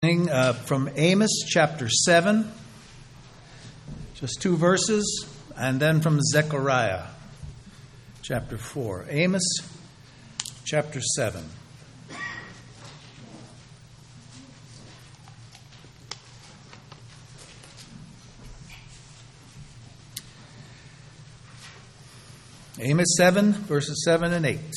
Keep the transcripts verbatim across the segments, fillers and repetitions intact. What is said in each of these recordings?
Uh, from Amos chapter seven, just two verses, and then from Zechariah chapter four. Amos chapter seven. Amos seven, verses seven and eight.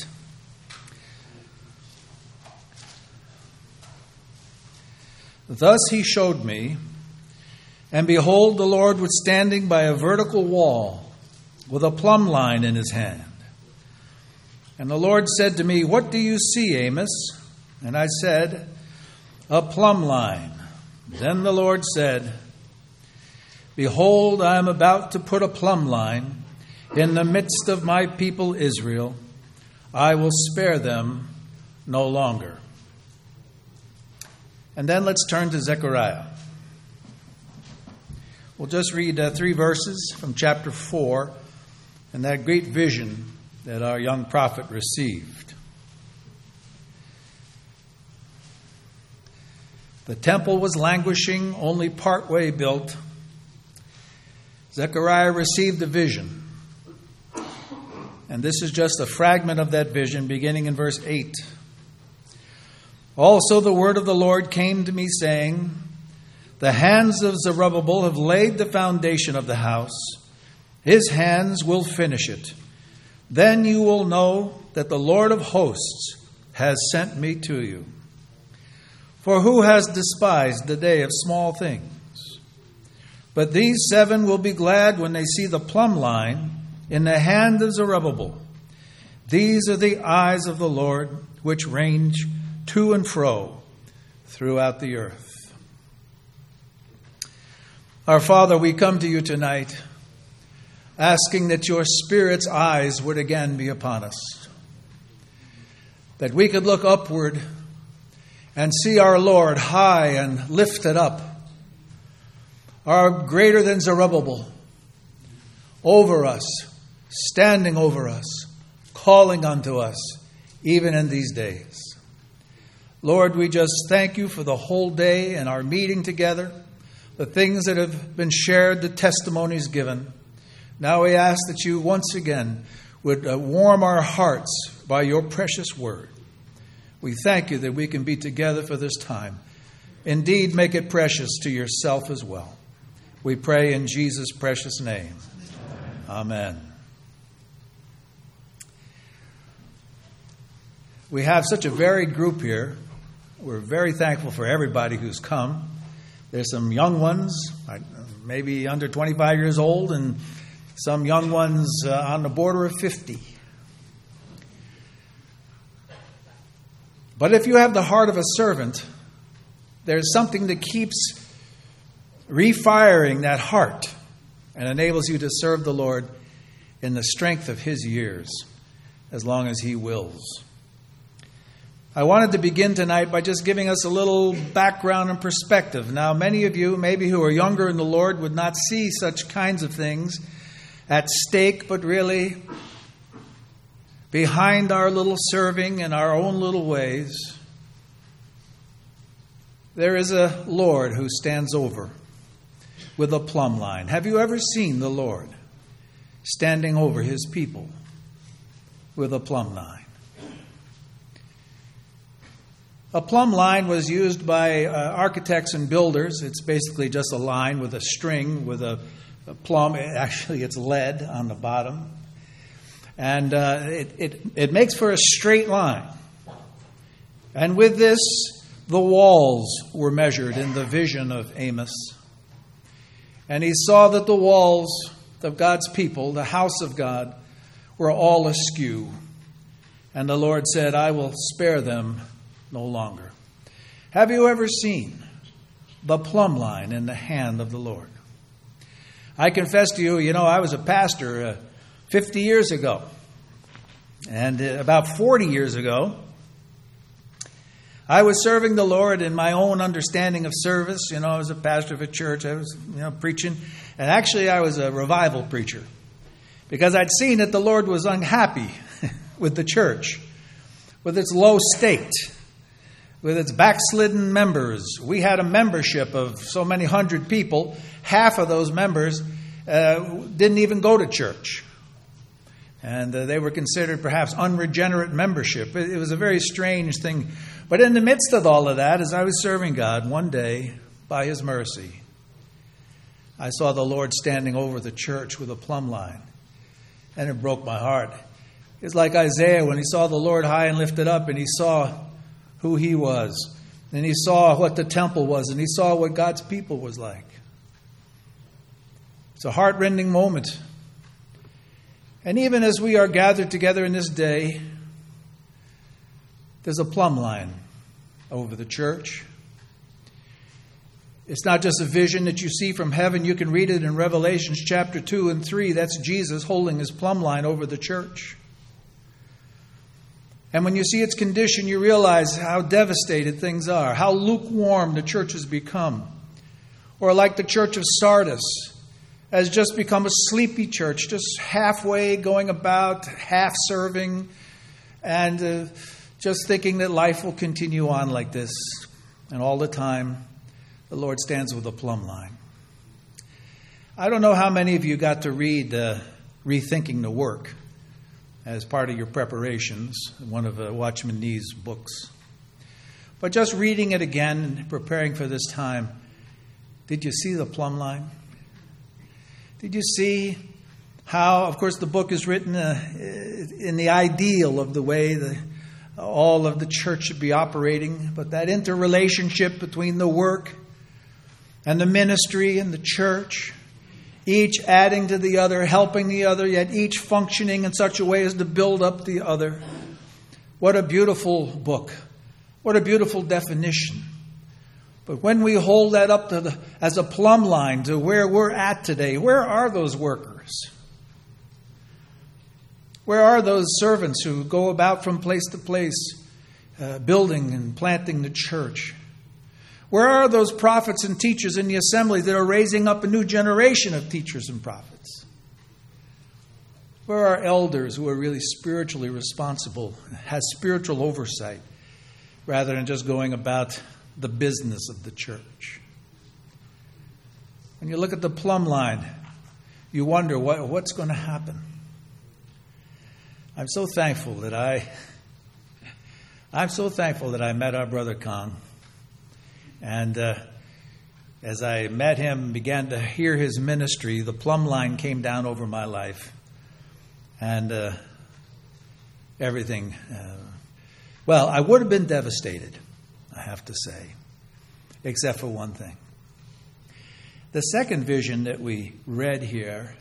Thus he showed me, and behold, the Lord was standing by a vertical wall with a plumb line in his hand. And the Lord said to me, "What do you see, Amos?" And I said, "A plumb line." Then the Lord said, "Behold, I am about to put a plumb line in the midst of my people Israel. I will spare them no longer." And then let's turn to Zechariah. We'll just read uh, three verses from chapter four and that great vision that our young prophet received. The temple was languishing, only partway built. Zechariah received a vision. And this is just a fragment of that vision beginning in verse eight. Also the word of the Lord came to me, saying, "The hands of Zerubbabel have laid the foundation of the house. His hands will finish it. Then you will know that the Lord of hosts has sent me to you. For who has despised the day of small things? But these seven will be glad when they see the plumb line in the hand of Zerubbabel. These are the eyes of the Lord, which range to and fro throughout the earth." Our Father, we come to you tonight asking that your Spirit's eyes would again be upon us, that we could look upward and see our Lord high and lifted up, our greater than Zerubbabel, over us, standing over us, calling unto us, even in these days. Lord, we just thank you for the whole day and our meeting together, the things that have been shared, the testimonies given. Now we ask that you once again would uh, warm our hearts by your precious word. We thank you that we can be together for this time. Indeed, make it precious to yourself as well. We pray in Jesus' precious name. Amen. We have such a varied group here. We're very thankful for everybody who's come. There's some young ones, maybe under twenty-five years old, and some young ones uh, on the border of fifty. But if you have the heart of a servant, there's something that keeps refiring that heart and enables you to serve the Lord in the strength of his years, as long as he wills. I wanted to begin tonight by just giving us a little background and perspective. Now, many of you, maybe who are younger in the Lord, would not see such kinds of things at stake, but really behind our little serving and our own little ways, there is a Lord who stands over with a plumb line. Have you ever seen the Lord standing over his people with a plumb line? A plumb line was used by uh, architects and builders. It's basically just a line with a string with a, a plumb. Actually, it's lead on the bottom. And uh, it, it, it makes for a straight line. And with this, the walls were measured in the vision of Amos. And he saw that the walls of God's people, the house of God, were all askew. And the Lord said, "I will spare them no longer." Have you ever seen the plumb line in the hand of the Lord? I confess to you, you know, I was a pastor uh, fifty years ago. And uh, about forty years ago, I was serving the Lord in my own understanding of service. You know, I was a pastor of a church. I was, you know, preaching. And actually, I was a revival preacher, because I'd seen that the Lord was unhappy with the church, with its low state. with its backslidden members. We had a membership of so many hundred people. Half of those members uh, didn't even go to church. And uh, they were considered perhaps unregenerate membership. It, it was a very strange thing. But in the midst of all of that, as I was serving God, one day, by His mercy, I saw the Lord standing over the church with a plumb line. And it broke my heart. It's like Isaiah when he saw the Lord high and lifted up, and he saw who He was. And he saw what the temple was, and he saw what God's people was like. It's a heart-rending moment. And even as we are gathered together in this day, there's a plumb line over the church. It's not just a vision that you see from heaven. You can read it in Revelations chapter two and three. That's Jesus holding His plumb line over the church. And when you see its condition, you realize how devastated things are, how lukewarm the church has become. Or like the church of Sardis, has just become a sleepy church, just halfway going about, half serving, and uh, just thinking that life will continue on like this. And all the time, the Lord stands with a plumb line. I don't know how many of you got to read uh, Rethinking the Work as part of your preparations, one of uh, Watchman Nee's books. But just reading it again, preparing for this time, did you see the plumb line? Did you see how, of course, the book is written uh, in the ideal of the way the, all of the church should be operating, but that interrelationship between the work and the ministry and the church, each adding to the other, helping the other, yet each functioning in such a way as to build up the other. What a beautiful book. What a beautiful definition. But when we hold that up to the, as a plumb line to where we're at today, where are those workers? Where are those servants who go about from place to place, uh, building and planting the church? Where are those prophets and teachers in the assembly that are raising up a new generation of teachers and prophets? Where are elders who are really spiritually responsible, has spiritual oversight, rather than just going about the business of the church? When you look at the plumb line, you wonder what, what's going to happen. I'm so thankful that I, I'm so thankful that I met our brother Kong. And uh, as I met him, began to hear his ministry, the plumb line came down over my life. And uh, everything, uh, well, I would have been devastated, I have to say, except for one thing. The second vision that we read here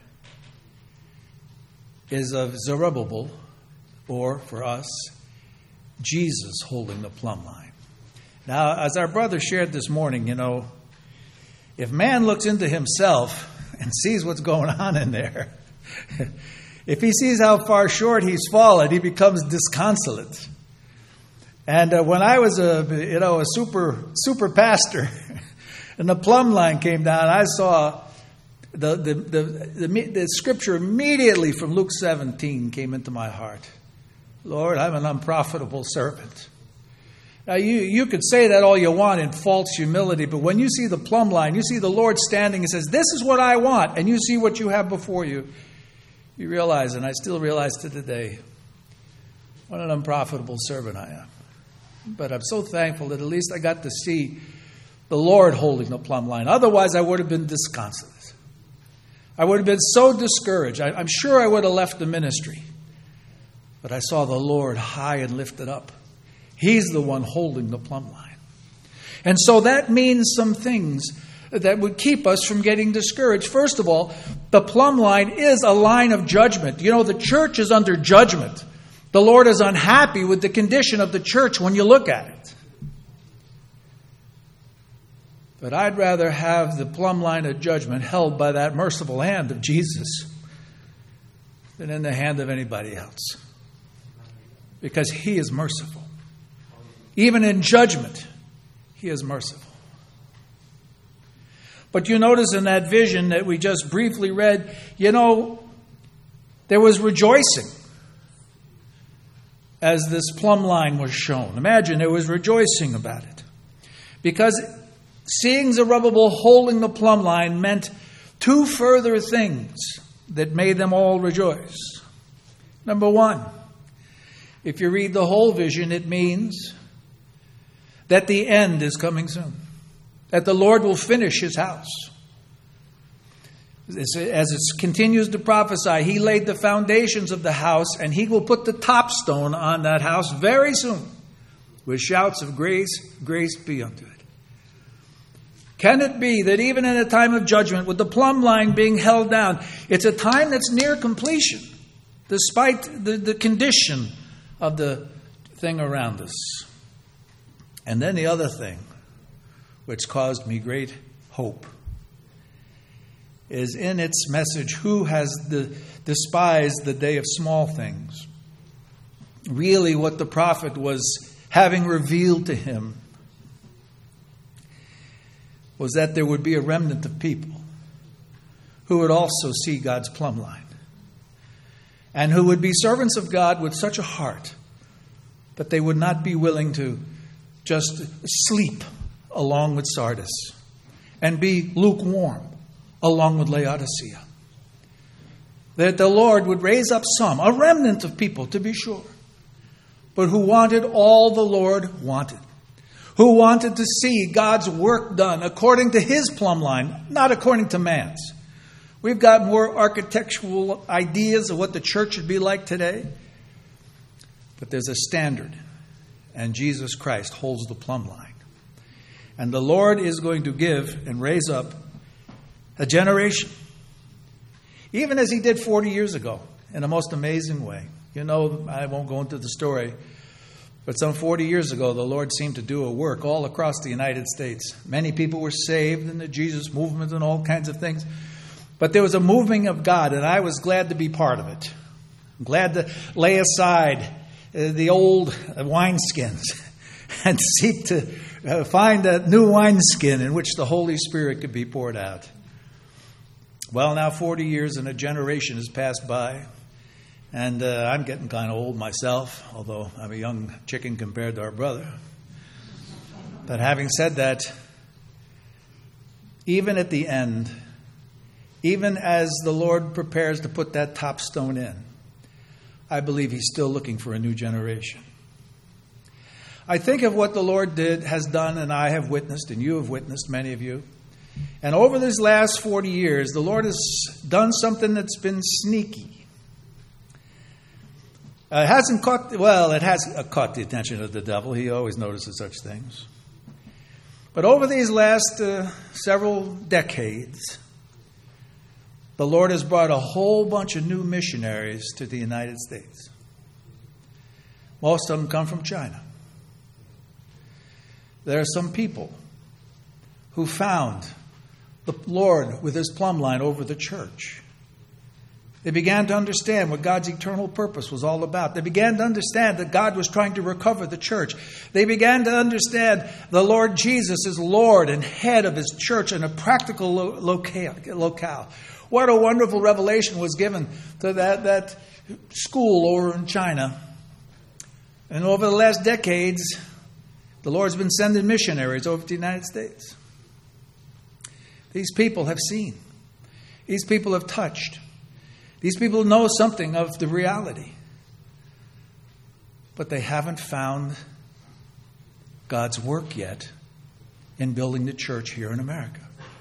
is of Zerubbabel, or for us, Jesus holding the plumb line. Now, as our brother shared this morning, you know, if man looks into himself and sees what's going on in there, if he sees how far short he's fallen, he becomes disconsolate. And uh, when I was a, you know, a super super pastor, and the plumb line came down, I saw the the the, the the scripture immediately from Luke seventeen came into my heart. Lord, I'm an unprofitable servant. Now, you, you could say that all you want in false humility, but when you see the plumb line, you see the Lord standing and says, this is what I want, and you see what you have before you, you realize, and I still realize to today, what an unprofitable servant I am. But I'm so thankful that at least I got to see the Lord holding the plumb line. Otherwise, I would have been disconsolate. I would have been so discouraged. I, I'm sure I would have left the ministry. But I saw the Lord high and lifted up. He's the one holding the plumb line. And so that means some things that would keep us from getting discouraged. First of all, the plumb line is a line of judgment. You know, the church is under judgment. The Lord is unhappy with the condition of the church when you look at it. But I'd rather have the plumb line of judgment held by that merciful hand of Jesus than in the hand of anybody else. Because He is merciful. Even in judgment, He is merciful. But you notice in that vision that we just briefly read, you know, there was rejoicing. as this plumb line was shown. Imagine there was rejoicing about it. Because seeing Zerubbabel holding the plumb line meant two further things that made them all rejoice. Number one, if you read the whole vision, it means that the end is coming soon. That the Lord will finish his house. As it continues to prophesy, he laid the foundations of the house, and he will put the top stone on that house very soon, with shouts of grace, grace be unto it. Can it be that even in a time of judgment, with the plumb line being held down, it's a time that's near completion, despite the, the condition of the thing around us? And then the other thing, which caused me great hope, is in its message, who has the, despised the day of small things? Really what the prophet was having revealed to him was that there would be a remnant of people who would also see God's plumb line, and who would be servants of God with such a heart that they would not be willing to just sleep along with Sardis and be lukewarm along with Laodicea. That the Lord would raise up some, a remnant of people to be sure, but who wanted all the Lord wanted. Who wanted to see God's work done according to his plumb line, not according to man's. We've got more architectural ideas of what the church should be like today. But there's a standard, and Jesus Christ holds the plumb line. And the Lord is going to give and raise up a generation, even as he did forty years ago, in a most amazing way. You know, I won't go into the story, but some forty years ago, the Lord seemed to do a work all across the United States. Many people were saved in the Jesus movement and all kinds of things. But there was a moving of God, and I was glad to be part of it. I'm glad to lay aside uh, the old wineskins and seek to uh, find a new wineskin in which the Holy Spirit could be poured out. Well, now forty years and a generation has passed by. And uh, I'm getting kind of old myself, although I'm a young chicken compared to our brother. But having said that, even at the end, even as the Lord prepares to put that top stone in, I believe he's still looking for a new generation. I think of what the Lord did, has done, and I have witnessed, and you have witnessed, many of you. And over these last forty years, the Lord has done something that's been sneaky. Uh, it hasn't caught, well, it has uh, caught the attention of the devil. He always notices such things. But over these last uh, several decades, the Lord has brought a whole bunch of new missionaries to the United States. Most of them come from China. There are some people who found the Lord with his plumb line over the church. They began to understand what God's eternal purpose was all about. They began to understand that God was trying to recover the church. They began to understand the Lord Jesus is Lord and head of his church in a practical lo- locale, locale. What a wonderful revelation was given to that, that school over in China. And over the last decades, the Lord's been sending missionaries over to the United States. These people have seen. These people have touched. These people know something of the reality. But they haven't found God's work yet in building the church here in America.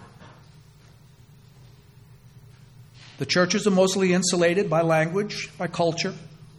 The churches are mostly insulated by language, by culture.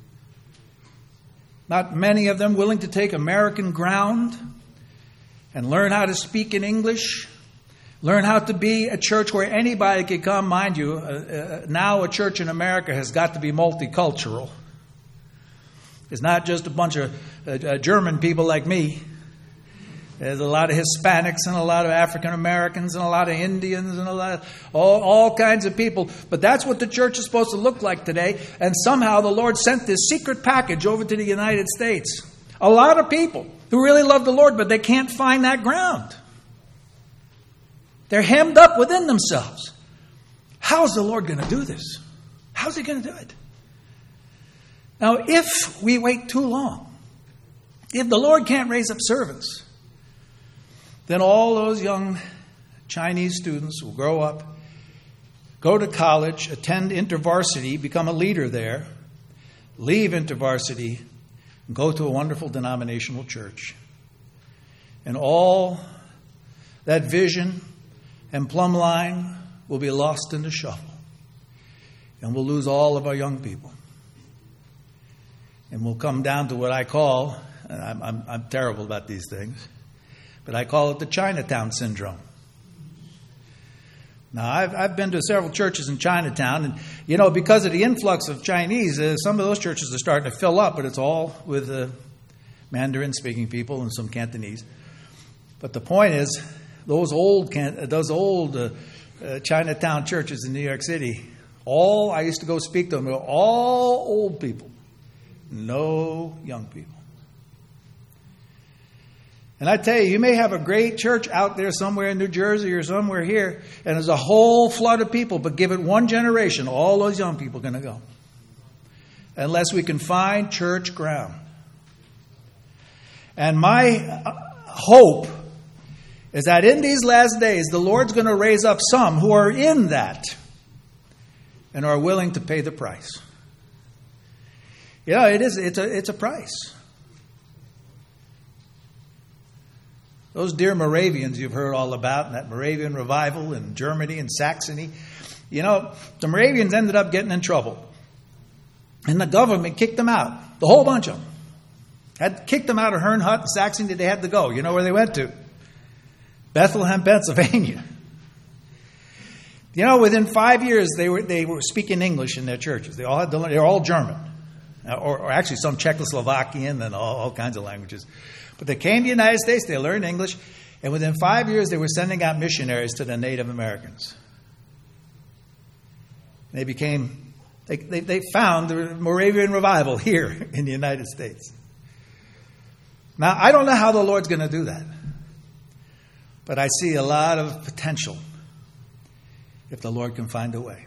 Not many of them willing to take American ground and learn how to speak in English. Learn how to be a church where anybody can come. Mind you, uh, uh, now a church in America has got to be multicultural. It's not just a bunch of uh, uh, German people like me. There's a lot of Hispanics and a lot of African Americans and a lot of Indians and a lot of all, all kinds of people. But that's what the church is supposed to look like today. And somehow the Lord sent this secret package over to the United States. A lot of people who really love the Lord, but they can't find that ground. They're hemmed up within themselves. How is the Lord going to do this? How's he going to do it? Now, if we wait too long, if the Lord can't raise up servants, then all those young Chinese students will grow up, go to college, attend InterVarsity, become a leader there, leave InterVarsity, and go to a wonderful denominational church. And all that vision and plumb line will be lost in the shuffle. And we'll lose all of our young people. And we'll come down to what I call, and I'm, I'm, I'm terrible about these things, but I call it the Chinatown syndrome. Now, I've, I've been to several churches in Chinatown, and, you know, because of the influx of Chinese, uh, some of those churches are starting to fill up, but it's all with uh, Mandarin-speaking people and some Cantonese. But the point is, those old those old uh, uh, Chinatown churches in New York City, all, I used to go speak to them, they were all old people, no young people. And I tell you, you may have a great church out there somewhere in New Jersey or somewhere here, and there's a whole flood of people, but give it one generation, all those young people are going to go. Unless we can find church ground. And my hope is that in these last days, the Lord's going to raise up some who are in that and are willing to pay the price. You know, it is, it's a, it's a price. Those dear Moravians you've heard all about, and that Moravian revival in Germany and Saxony. You know, the Moravians ended up getting in trouble. And the government kicked them out. The whole bunch of them. Had kicked them out of Herrnhut and Saxony. They had to go. You know where they went to? Bethlehem, Pennsylvania. You know, within five years, they were they were speaking English in their churches. They all had to learn, they were all German. Or, or actually some Czechoslovakian and all, all kinds of languages. But they came to the United States, they learned English, and within five years they were sending out missionaries to the Native Americans. They became, they, they, they found the Moravian revival here in the United States. Now, I don't know how the Lord's going to do that, but I see a lot of potential if the Lord can find a way.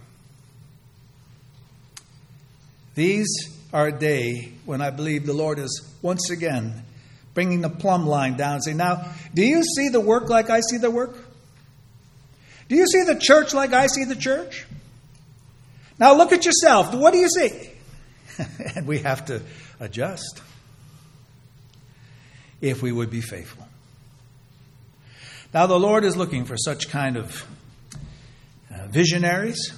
These are a day when I believe the Lord is once again bringing the plumb line down and saying, now, do you see the work like I see the work? Do you see the church like I see the church? Now look at yourself. What do you see? And we have to adjust if we would be faithful. Now the Lord is looking for such kind of uh, visionaries,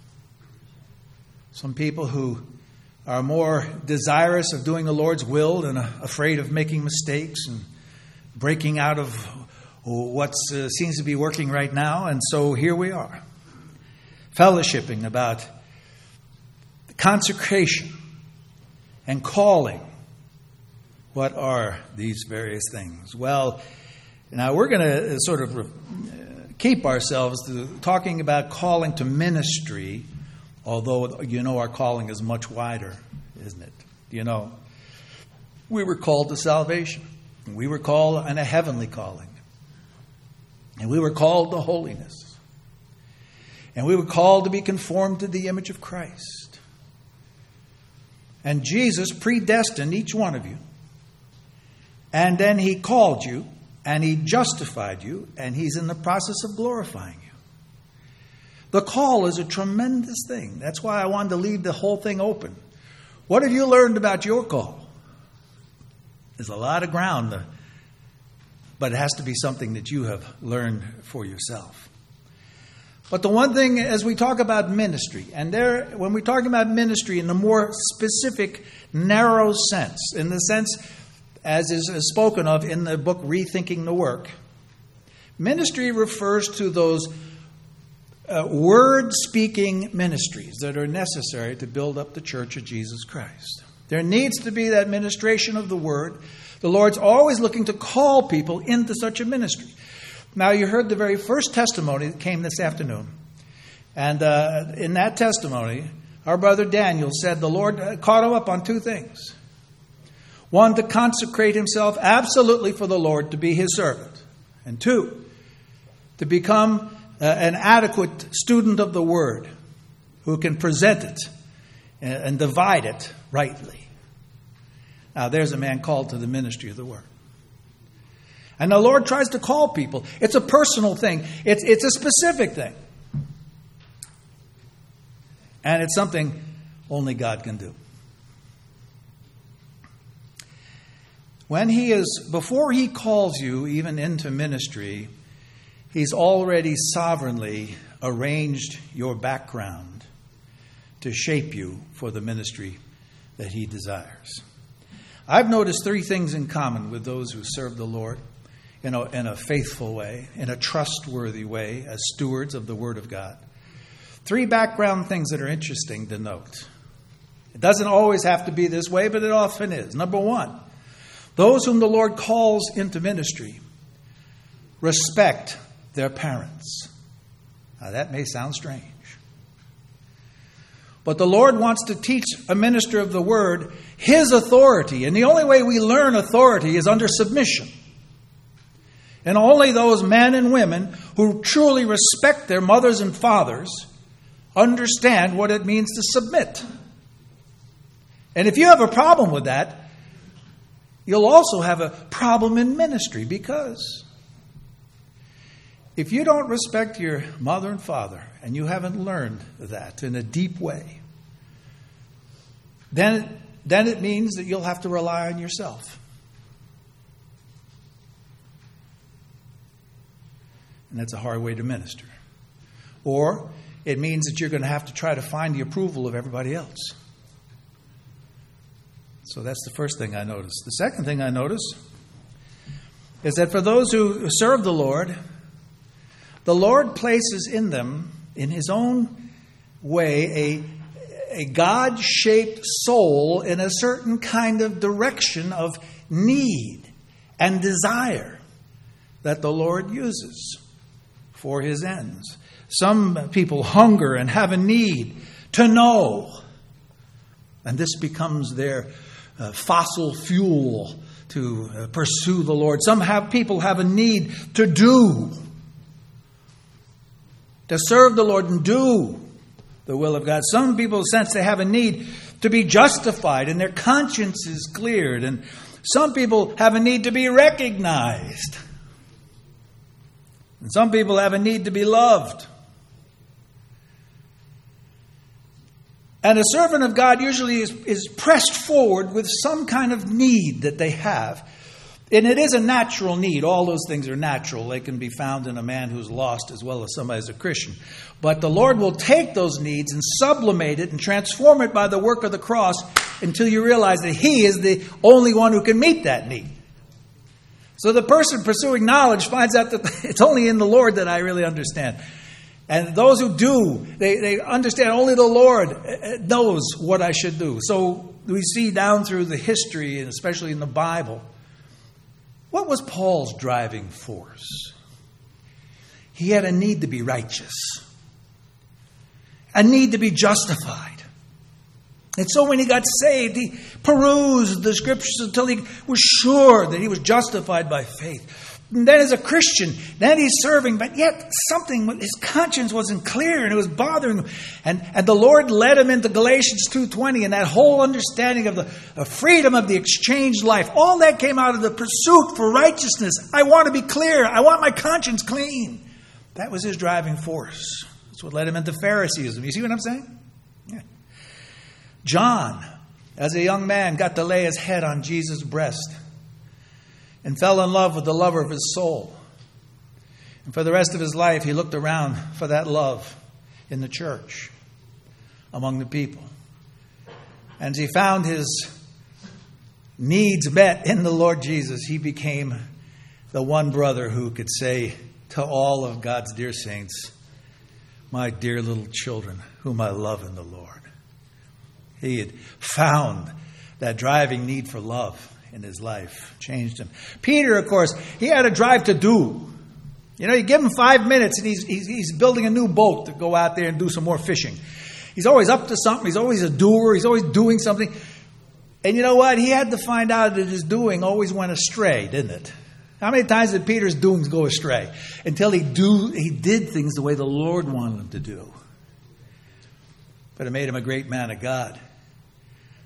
some people who are more desirous of doing the Lord's will and uh, afraid of making mistakes and breaking out of what uh, seems to be working right now. And so here we are, fellowshipping about consecration and calling. What are these various things? Well, now we're going to sort of uh, keep ourselves to talking about calling to ministry, although, you know, our calling is much wider, isn't it? You know, we were called to salvation. We were called in a heavenly calling. And we were called to holiness. And we were called to be conformed to the image of Christ. And Jesus predestined each one of you. And then He called you, and He justified you, and He's in the process of glorifying you. The call is a tremendous thing. That's why I wanted to leave the whole thing open. What have you learned about your call? There's a lot of ground, but it has to be something that you have learned for yourself. But the one thing, as we talk about ministry, and there, when we talk about ministry in the more specific, narrow sense, in the sense as is spoken of in the book Rethinking the Work, ministry refers to those Uh, word-speaking ministries that are necessary to build up the Church of Jesus Christ. There needs to be that ministration of the Word. The Lord's always looking to call people into such a ministry. Now, you heard the very first testimony that came this afternoon. And uh, in that testimony, our brother Daniel said the Lord caught him up on two things. One, to consecrate himself absolutely for the Lord, to be His servant. And two, to become Uh, an adequate student of the Word who can present it and, and divide it rightly. Now, there's a man called to the ministry of the word. And the Lord tries to call people. It's a personal thing. It's, it's a specific thing. And it's something only God can do. When he is, before he calls you even into ministry, he's already sovereignly arranged your background to shape you for the ministry that he desires. I've noticed three things in common with those who serve the Lord in a, in a faithful way, in a trustworthy way, as stewards of the Word of God. Three background things that are interesting to note. It doesn't always have to be this way, but it often is. Number one, those whom the Lord calls into ministry respect their parents. Now, that may sound strange. But the Lord wants to teach a minister of the Word His authority. And the only way we learn authority is under submission. And only those men and women who truly respect their mothers and fathers understand what it means to submit. And if you have a problem with that, you'll also have a problem in ministry, because if you don't respect your mother and father, and you haven't learned that in a deep way, then, then it means that you'll have to rely on yourself. And that's a hard way to minister. Or it means that you're going to have to try to find the approval of everybody else. So that's the first thing I noticed. The second thing I noticed is that for those who serve the Lord, the Lord places in them, in His own way, a, a God-shaped soul in a certain kind of direction of need and desire that the Lord uses for His ends. Some people hunger and have a need to know, and this becomes their uh, fossil fuel to uh, pursue the Lord. Some have people have a need to do, to serve the Lord and do the will of God. Some people sense they have a need to be justified and their conscience is cleared. And some people have a need to be recognized. And some people have a need to be loved. And a servant of God usually is, is pressed forward with some kind of need that they have. And it is a natural need. All those things are natural. They can be found in a man who's lost as well as somebody who's a Christian. But the Lord will take those needs and sublimate it and transform it by the work of the cross until you realize that He is the only one who can meet that need. So the person pursuing knowledge finds out that it's only in the Lord that I really understand. And those who do, they, they understand only the Lord knows what I should do. So we see down through the history, and especially in the Bible, what was Paul's driving force? He had a need to be righteous, a need to be justified. And so when he got saved, he perused the Scriptures until he was sure that he was justified by faith. And then as a Christian, then he's serving, but yet something, his conscience wasn't clear and it was bothering him. And, and the Lord led him into Galatians two twenty, and that whole understanding of the of freedom of the exchanged life. All that came out of the pursuit for righteousness. I want to be clear. I want my conscience clean. That was his driving force. That's what led him into Phariseeism. You see what I'm saying? Yeah. John, as a young man, got to lay his head on Jesus' breast and fell in love with the lover of his soul. And for the rest of his life, he looked around for that love in the church, among the people. And as he found his needs met in the Lord Jesus, he became the one brother who could say to all of God's dear saints, "My dear little children, whom I love in the Lord." He had found that driving need for love in his life, changed him. Peter, of course, he had a drive to do. You know, you give him five minutes and he's, he's, he's building a new boat to go out there and do some more fishing. He's always up to something. He's always a doer. He's always doing something. And you know what? He had to find out that his doing always went astray, didn't it? How many times did Peter's doings go astray? Until he do he did things the way the Lord wanted him to do. But it made him a great man of God.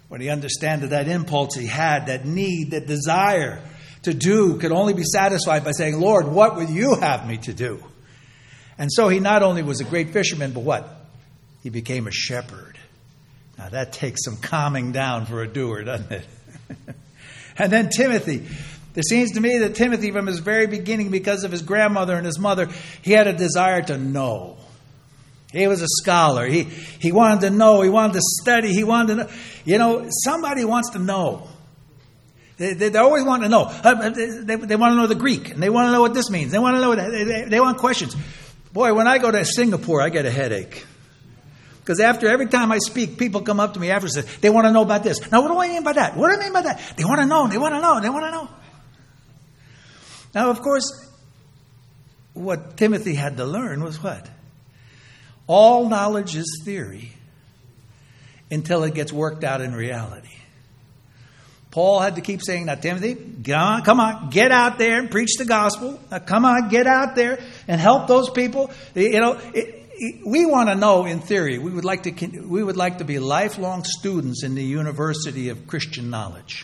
when he understood that that impulse he had, that need, that desire to do could only be satisfied by saying, Lord, what would you have me to do? And so he not only was a great fisherman, but what? He became a shepherd. Now that takes some calming down for a doer, doesn't it? And then Timothy. It seems to me that Timothy, from his very beginning, because of his grandmother and his mother, he had a desire to know. He was a scholar. He he wanted to know. He wanted to study. He wanted to know. You know, somebody wants to know. They, they, they always want to know. Uh, they, they want to know the Greek, and they want to know what this means. They want to know. What, they, they, they want questions. Boy, when I go to Singapore, I get a headache. Because after every time I speak, people come up to me after and say, they want to know about this. Now, what do I mean by that? What do I mean by that? They want to know. They want to know. They want to know. Now, of course, what Timothy had to learn was what? All knowledge is theory until it gets worked out in reality. Paul had to keep saying, now, Timothy, get on, come on, get out there and preach the gospel. Now, come on, get out there and help those people. You know, it, it, we want to know in theory. We would like to. We would like to be lifelong students in the University of Christian knowledge.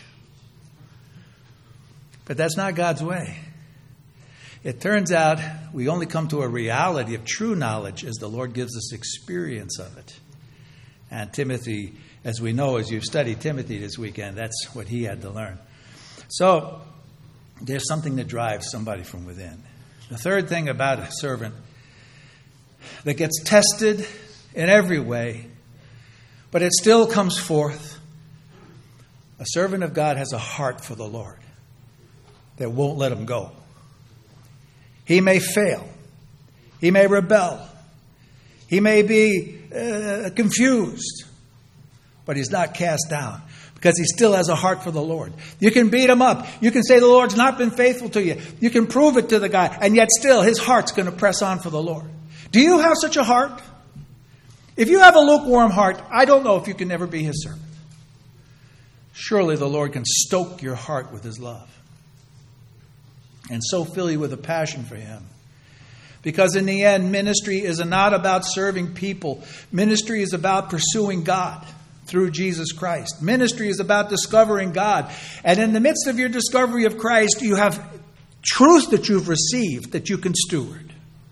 But that's not God's way. It turns out we only come to a reality of true knowledge as the Lord gives us experience of it. And Timothy, as we know, as you've studied Timothy this weekend, that's what he had to learn. So there's something that drives somebody from within. The third thing about a servant that gets tested in every way, but it still comes forth, a servant of God has a heart for the Lord that won't let him go. He may fail. He may rebel. He may be uh, confused. But he's not cast down because he still has a heart for the Lord. You can beat him up. You can say the Lord's not been faithful to you. You can prove it to the guy. And yet still his heart's going to press on for the Lord. Do you have such a heart? If you have a lukewarm heart, I don't know if you can ever be his servant. Surely the Lord can stoke your heart with his love. And so fill you with a passion for him. Because in the end, ministry is not about serving people. Ministry is about pursuing God through Jesus Christ. Ministry is about discovering God. And in the midst of your discovery of Christ, you have truth that you've received that you can steward.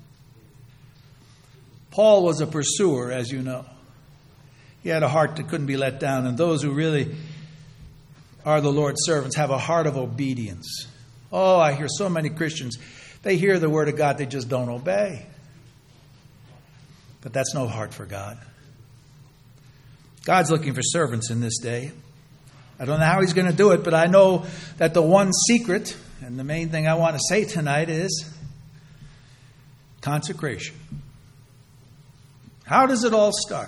Paul was a pursuer, as you know. He had a heart that couldn't be let down. And those who really are the Lord's servants have a heart of obedience. Oh, I hear so many Christians, they hear the word of God, they just don't obey. But that's no heart for God. God's looking for servants in this day. I don't know how he's going to do it, but I know that the one secret, and the main thing I want to say tonight is consecration. How does it all start?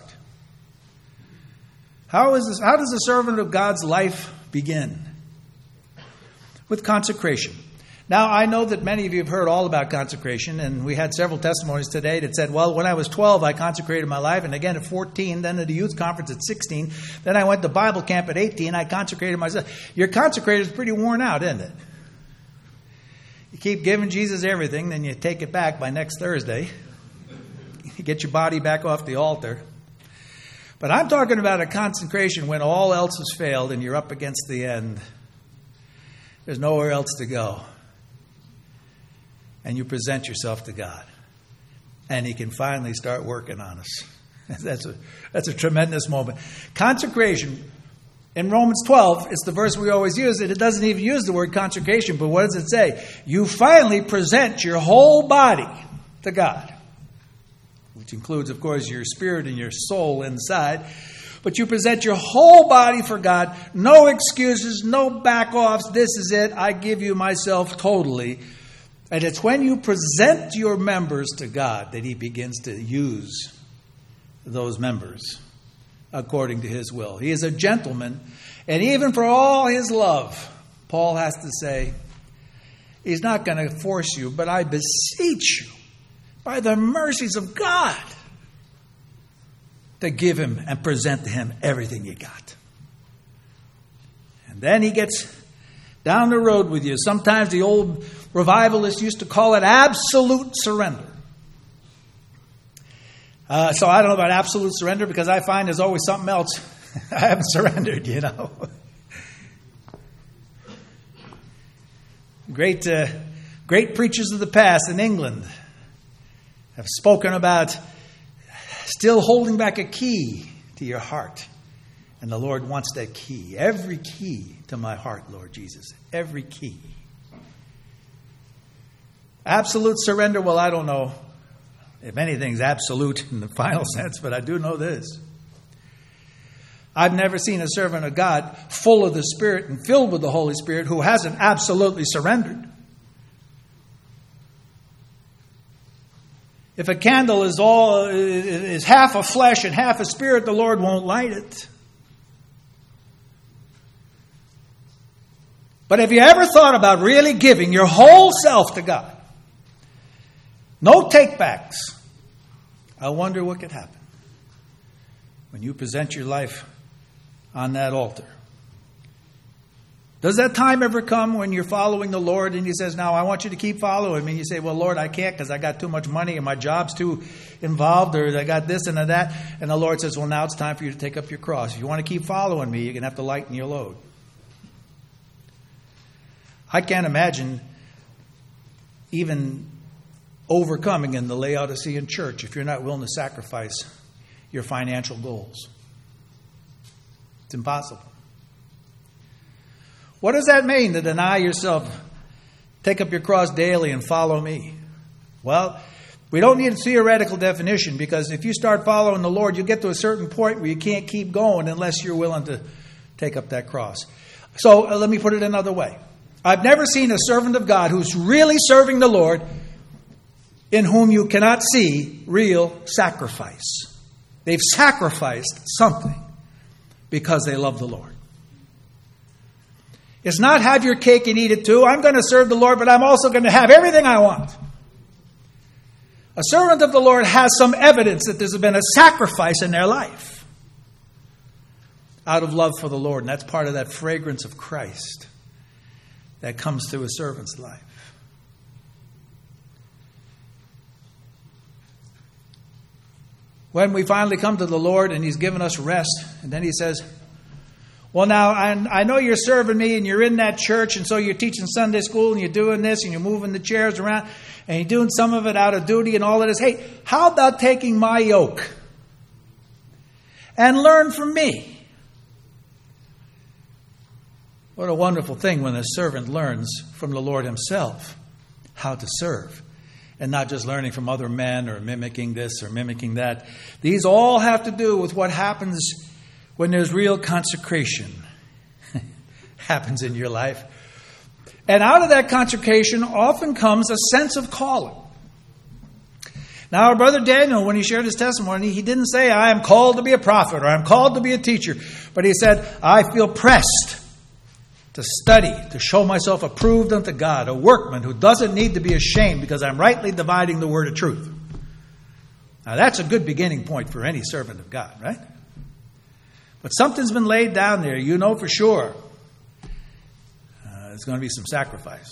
How is this, how does the servant of God's life begin? With consecration. Now, I know that many of you have heard all about consecration, and we had several testimonies today that said, well, when I was twelve, I consecrated my life, and again at fourteen, then at a youth conference at sixteen, then I went to Bible camp at eighteen, I consecrated myself. Your consecrated is pretty worn out, isn't it? You keep giving Jesus everything, then you take it back by next Thursday. You get your body back off the altar. But I'm talking about a consecration when all else has failed and you're up against the end. There's nowhere else to go. And you present yourself to God. And he can finally start working on us. That's a, that's a tremendous moment. Consecration, in Romans twelve, it's the verse we always use. It doesn't even use the word consecration, but what does it say? You finally present your whole body to God. Which includes, of course, your spirit and your soul inside. But you present your whole body for God. No excuses, no back-offs. This is it. I give you myself totally. And it's when you present your members to God that he begins to use those members according to his will. He is a gentleman. And even for all his love, Paul has to say, he's not going to force you, but I beseech you by the mercies of God to give him and present to him everything you got. And then he gets down the road with you. Sometimes the old revivalists used to call it absolute surrender. Uh, so I don't know about absolute surrender because I find there's always something else I haven't surrendered, you know. Great, uh, great preachers of the past in England have spoken about still holding back a key to your heart. And the Lord wants that key. Every key to my heart, Lord Jesus. Every key. Absolute surrender, well, I don't know if anything's absolute in the final sense, but I do know this. I've never seen a servant of God full of the Spirit and filled with the Holy Spirit who hasn't absolutely surrendered. If a candle is all is half of flesh and half of spirit, the Lord won't light it. But have you ever thought about really giving your whole self to God? No take-backs. I wonder what could happen when you present your life on that altar. Does that time ever come when you're following the Lord and He says, now I want you to keep following me? And you say, well, Lord, I can't because I got too much money and my job's too involved, or I got this and that. And the Lord says, well, now it's time for you to take up your cross. If you want to keep following me, you're going to have to lighten your load. I can't imagine even overcoming in the Laodicean church if you're not willing to sacrifice your financial goals. It's impossible. What does that mean, to deny yourself, take up your cross daily and follow me? Well, we don't need a theoretical definition, because if you start following the Lord, you get to a certain point where you can't keep going unless you're willing to take up that cross. So uh, let me put it another way. I've never seen a servant of God who's really serving the Lord in whom you cannot see real sacrifice. They've sacrificed something because they love the Lord. It's not have your cake and eat it too. I'm going to serve the Lord, but I'm also going to have everything I want. A servant of the Lord has some evidence that there's been a sacrifice in their life out of love for the Lord. And that's part of that fragrance of Christ that comes through a servant's life. When we finally come to the Lord and He's given us rest, and then He says, well, now, I, I know you're serving me and you're in that church, and so you're teaching Sunday school and you're doing this and you're moving the chairs around and you're doing some of it out of duty and all of this. Hey, how about taking my yoke and learn from me? What a wonderful thing when a servant learns from the Lord Himself how to serve, and not just learning from other men or mimicking this or mimicking that. These all have to do with what happens when there's real consecration happens in your life. And out of that consecration often comes a sense of calling. Now, our brother Daniel, when he shared his testimony, he didn't say, I am called to be a prophet or I'm called to be a teacher. But he said, I feel pressed to study, to show myself approved unto God, a workman who doesn't need to be ashamed because I'm rightly dividing the word of truth. Now, that's a good beginning point for any servant of God, right? But something's been laid down there, you know for sure. Uh, there's going to be some sacrifice.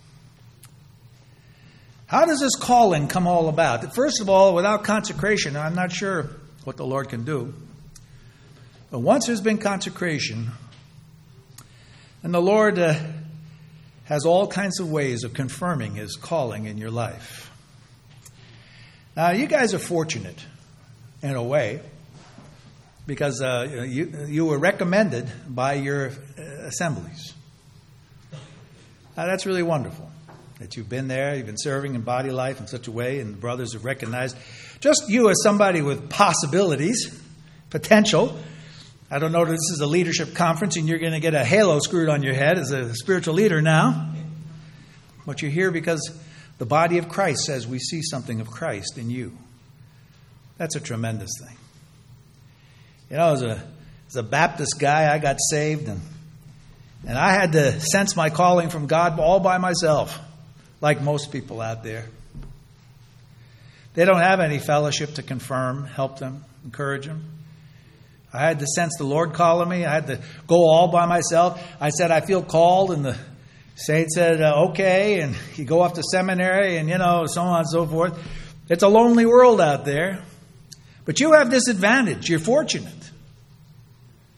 How does this calling come all about? First of all, without consecration, I'm not sure what the Lord can do. But once there's been consecration, and the Lord uh, has all kinds of ways of confirming His calling in your life. Now, you guys are fortunate in a way, because uh, you, you were recommended by your assemblies. Now, that's really wonderful that you've been there, you've been serving in body life in such a way, and the brothers have recognized just you as somebody with possibilities, potential. I don't know that this is a leadership conference and you're going to get a halo screwed on your head as a spiritual leader now. But you're here because the body of Christ says we see something of Christ in you. That's a tremendous thing. You know, as a, as a Baptist guy, I got saved and and I had to sense my calling from God all by myself, like most people out there. They don't have any fellowship to confirm, help them, encourage them. I had to sense the Lord calling me. I had to go all by myself. I said, I feel called, and the saint said, uh, okay, and you go off to seminary, and, you know, so on and so forth. It's a lonely world out there. But you have this advantage. You're fortunate.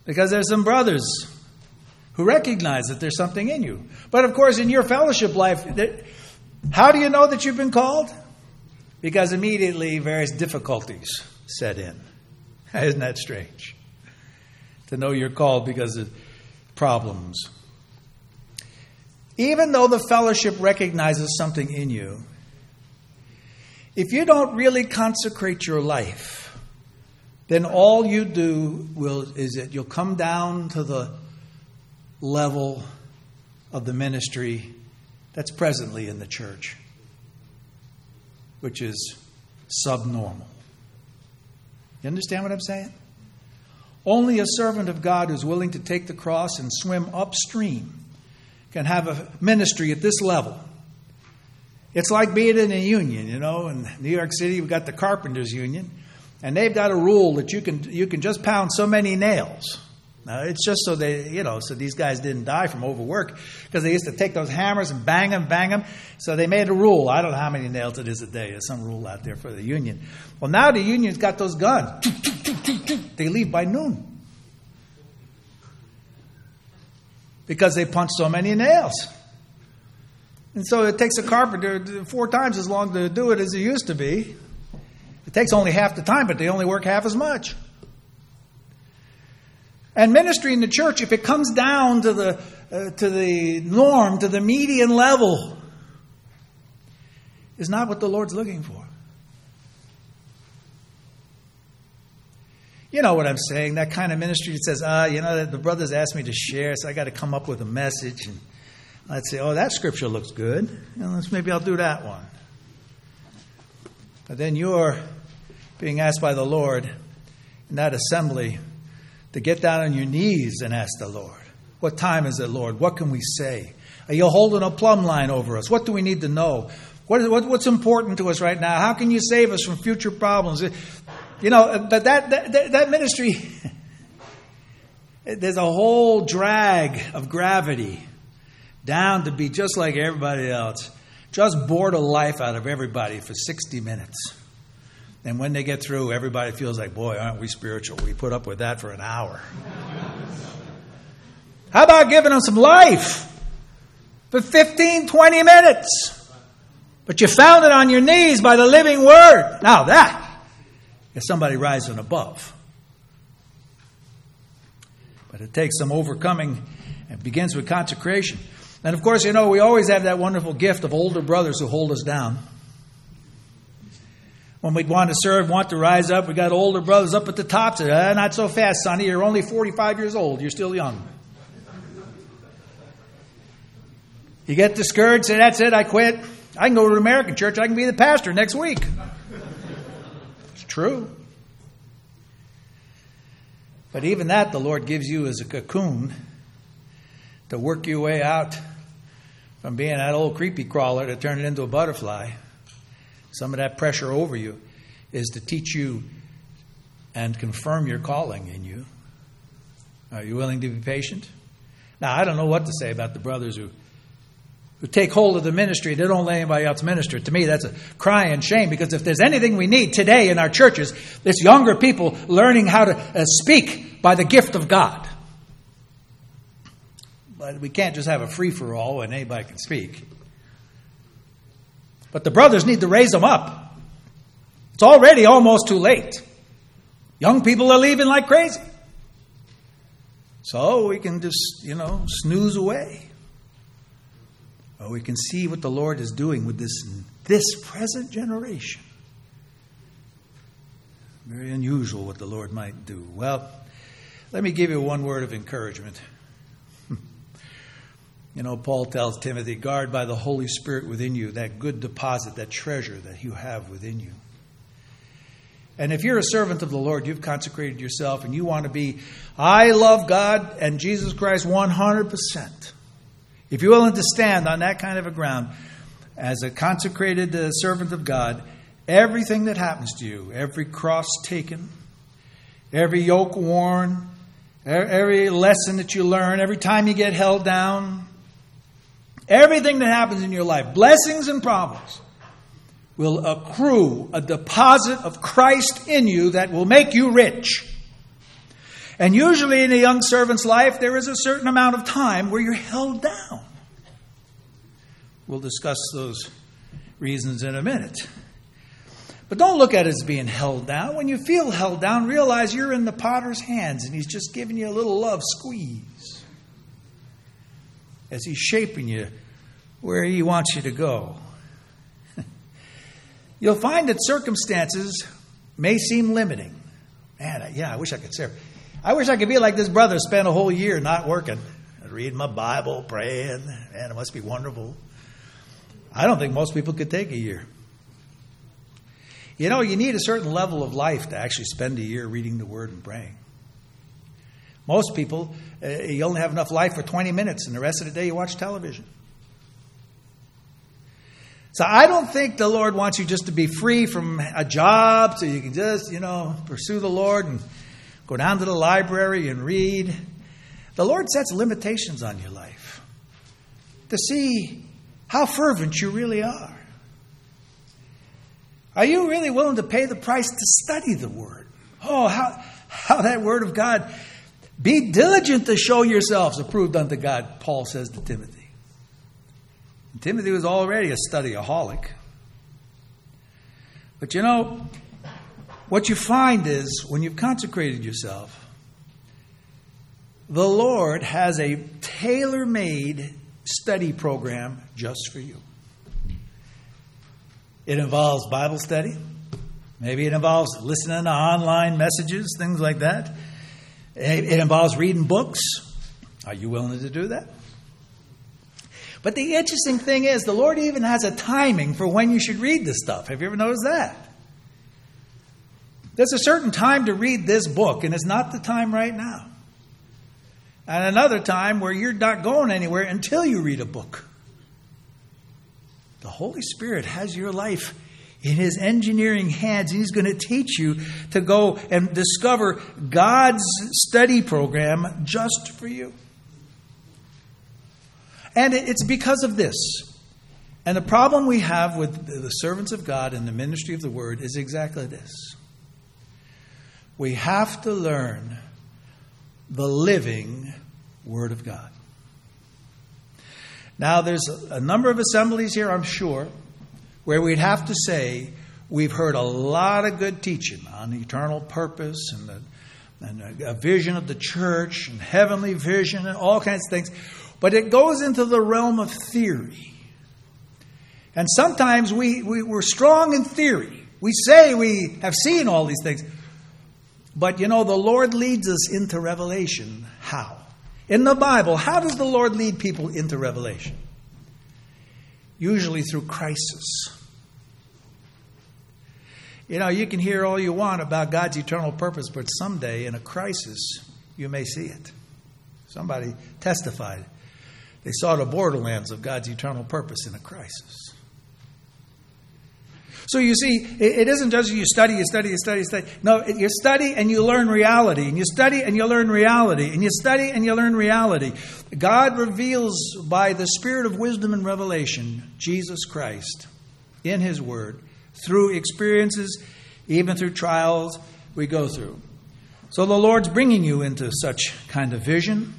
Because there's some brothers who recognize that there's something in you. But of course, in your fellowship life, how do you know that you've been called? Because immediately various difficulties set in. Isn't that strange? To know you're called because of problems. Even though the fellowship recognizes something in you, if you don't really consecrate your life, then all you do will is that you'll come down to the level of the ministry that's presently in the church, which is subnormal. You understand what I'm saying? Only a servant of God who's willing to take the cross and swim upstream can have a ministry at this level. It's like being in a union, you know. In New York City, we've got the Carpenters Union, and they've got a rule that you can you can just pound so many nails. Now, it's just so they, you know, so these guys didn't die from overwork, because they used to take those hammers and bang them, bang them. So they made a rule. I don't know how many nails it is a day. There's some rule out there for the union. Well, now the union's got those guns. They leave by noon because they punch so many nails. And so it takes a carpenter four times as long to do it as it used to be. It takes only half the time, but they only work half as much. And ministry in the church, if it comes down to the uh, to the norm, to the median level, is not what the Lord's looking for. You know what I'm saying? That kind of ministry that says, ah, you know, the brothers asked me to share, so I got to come up with a message. And I'd say, oh, that scripture looks good. You know, maybe I'll do that one. But then you're being asked by the Lord in that assembly to get down on your knees and ask the Lord, what time is it, Lord? What can we say? Are you holding a plumb line over us? What do we need to know? What is, what, what's important to us right now? How can you save us from future problems? You know, but that, that, that ministry, there's a whole drag of gravity down to be just like everybody else. Just bore the life out of everybody for sixty minutes. And when they get through, everybody feels like, boy, aren't we spiritual? We put up with that for an hour. How about giving them some life for fifteen, twenty minutes? But you found it on your knees by the living word. Now that is somebody rising above. But it takes some overcoming and begins with consecration. And of course, you know, we always have that wonderful gift of older brothers who hold us down. When we want to serve, want to rise up, we got older brothers up at the top. Say, ah, not so fast, Sonny. You're only forty-five years old. You're still young. You get discouraged, say, that's it, I quit. I can go to an American church. I can be the pastor next week. It's true. But even that the Lord gives you as a cocoon to work your way out from being that old creepy crawler to turn it into a butterfly. Some of that pressure over you is to teach you and confirm your calling in you. Are you willing to be patient? Now, I don't know what to say about the brothers who, who take hold of the ministry. They don't let anybody else minister. To me, that's a crying shame, because if there's anything we need today in our churches, it's younger people learning how to uh, speak by the gift of God. But we can't just have a free-for-all when anybody can speak. But the brothers need to raise them up. It's already almost too late. Young people are leaving like crazy. So we can just, you know, snooze away. Or we can see what the Lord is doing with this, this present generation. Very unusual what the Lord might do. Well, let me give you one word of encouragement. You know, Paul tells Timothy, guard by the Holy Spirit within you, that good deposit, that treasure that you have within you. And if you're a servant of the Lord, you've consecrated yourself and you want to be, I love God and Jesus Christ one hundred percent. If you're willing to stand on that kind of a ground as a consecrated uh, servant of God, everything that happens to you, every cross taken, every yoke worn, every lesson that you learn, every time you get held down, everything that happens in your life, blessings and problems, will accrue a deposit of Christ in you that will make you rich. And usually in a young servant's life, there is a certain amount of time where you're held down. We'll discuss those reasons in a minute. But don't look at it as being held down. When you feel held down, realize you're in the potter's hands and he's just giving you a little love squeeze as he's shaping you where he wants you to go. You'll find that circumstances may seem limiting. Man, yeah, I wish I could serve. I wish I could be like this brother, spend a whole year not working, reading my Bible, praying. Man, it must be wonderful. I don't think most people could take a year. You know, you need a certain level of life to actually spend a year reading the Word and praying. Most people, uh, you only have enough life for twenty minutes, and the rest of the day you watch television. So I don't think the Lord wants you just to be free from a job so you can just, you know, pursue the Lord and go down to the library and read. The Lord sets limitations on your life to see how fervent you really are. Are you really willing to pay the price to study the Word? Oh, how, how that Word of God. Be diligent to show yourselves approved unto God, Paul says to Timothy. Timothy was already a studyaholic. But you know, what you find is when you've consecrated yourself, the Lord has a tailor-made study program just for you. It involves Bible study. Maybe it involves listening to online messages, things like that. It involves reading books. Are you willing to do that? But the interesting thing is, the Lord even has a timing for when you should read this stuff. Have you ever noticed that? There's a certain time to read this book, and it's not the time right now. And another time where you're not going anywhere until you read a book. The Holy Spirit has your life in His engineering hands. He's going to teach you to go and discover God's study program just for you. And it's because of this. And the problem we have with the servants of God and the ministry of the Word is exactly this. We have to learn the living Word of God. Now, there's a number of assemblies here, I'm sure, where we'd have to say we've heard a lot of good teaching on eternal purpose and, the, and a, a vision of the church and heavenly vision and all kinds of things. But it goes into the realm of theory. And sometimes we, we, we're strong in theory. We say we have seen all these things. But, you know, the Lord leads us into revelation. How? In the Bible, how does the Lord lead people into revelation? Usually through crisis. You know, you can hear all you want about God's eternal purpose, but someday in a crisis, you may see it. Somebody testified. They saw the borderlands of God's eternal purpose in a crisis. So you see, it isn't just you study, you study, you study, you study. No, you study and you learn reality. And you study and you learn reality. And you study and you learn reality. God reveals by the Spirit of wisdom and revelation Jesus Christ in His Word through experiences, even through trials we go through. So the Lord's bringing you into such kind of vision.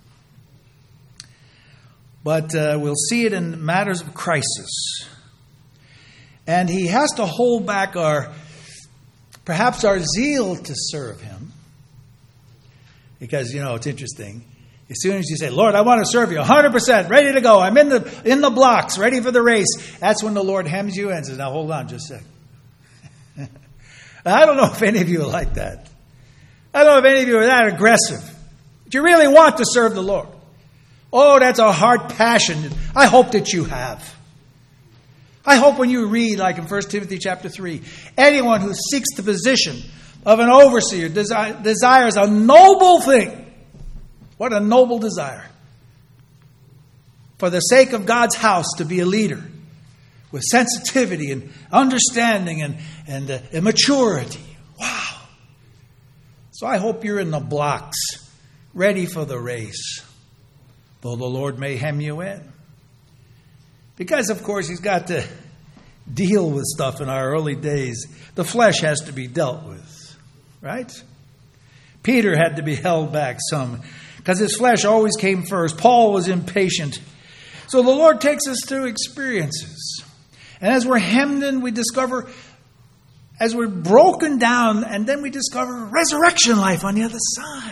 But uh, we'll see it in matters of crisis. And He has to hold back our, perhaps our zeal to serve Him. Because, you know, it's interesting. As soon as you say, Lord, I want to serve you one hundred percent, ready to go. I'm in the in the blocks, ready for the race. That's when the Lord hems you and says, now hold on just a second. I don't know if any of you are like that. I don't know if any of you are that aggressive. But you really want to serve the Lord. Oh, that's a heart passion. I hope that you have. I hope when you read, like in First Timothy chapter three, anyone who seeks the position of an overseer desi- desires a noble thing. What a noble desire. For the sake of God's house to be a leader with sensitivity and understanding and, and, uh, and maturity. Wow. So I hope you're in the blocks, ready for the race, though the Lord may hem you in. Because, of course, He's got to deal with stuff in our early days. The flesh has to be dealt with, right? Peter had to be held back some because his flesh always came first. Paul was impatient. So the Lord takes us through experiences. And as we're hemmed in, we discover, as we're broken down, and then we discover resurrection life on the other side.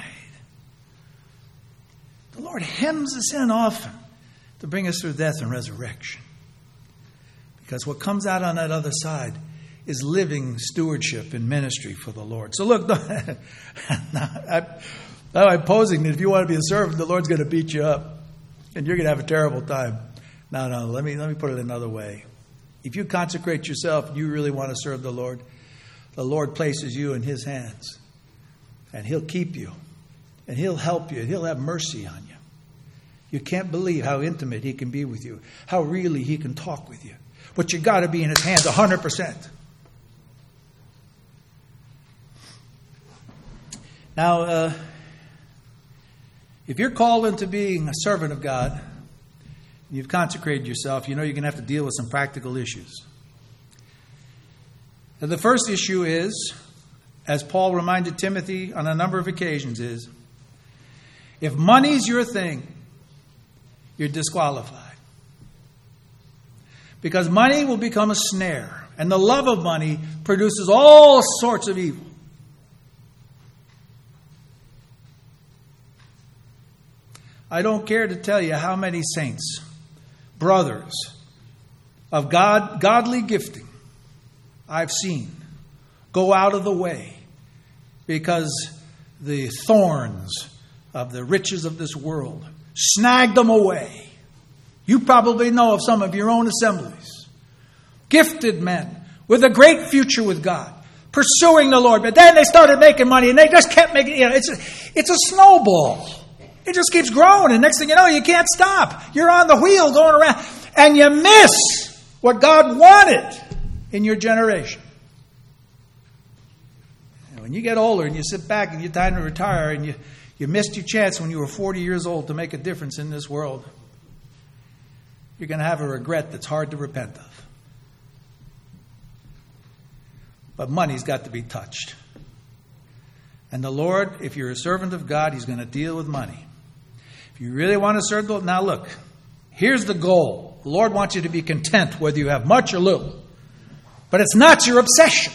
The Lord hems us in often to bring us through death and resurrection. Because what comes out on that other side is living stewardship and ministry for the Lord. So look, I'm not posing that if you want to be a servant, the Lord's going to beat you up. And you're going to have a terrible time. No, no, let me, let me put it another way. If you consecrate yourself and you really want to serve the Lord, the Lord places you in His hands. And He'll keep you. And He'll help you. And He'll have mercy on you. You can't believe how intimate He can be with you. How really He can talk with you. But you got to be in His hands one hundred percent. Now, uh, if you're called into being a servant of God, you've consecrated yourself, you know you're going to have to deal with some practical issues. And the first issue is, as Paul reminded Timothy on a number of occasions, is if money's your thing, you're disqualified. Because money will become a snare, and the love of money produces all sorts of evil. I don't care to tell you how many saints, brothers of God, godly gifting I've seen go out of the way because the thorns of the riches of this world snagged them away. You probably know of some of your own assemblies. Gifted men with a great future with God, pursuing the Lord. But then they started making money and they just kept making, you know, it's a, it's a snowball. It just keeps growing, and next thing you know, you can't stop. You're on the wheel going around, and you miss what God wanted in your generation. And when you get older and you sit back and you're time to retire and you, you missed your chance when you were forty years old to make a difference in this world, you're going to have a regret that's hard to repent of. But money's got to be touched. And the Lord, if you're a servant of God, He's going to deal with money. If you really want to serve the Lord, now look, here's the goal. The Lord wants you to be content whether you have much or little. But it's not your obsession.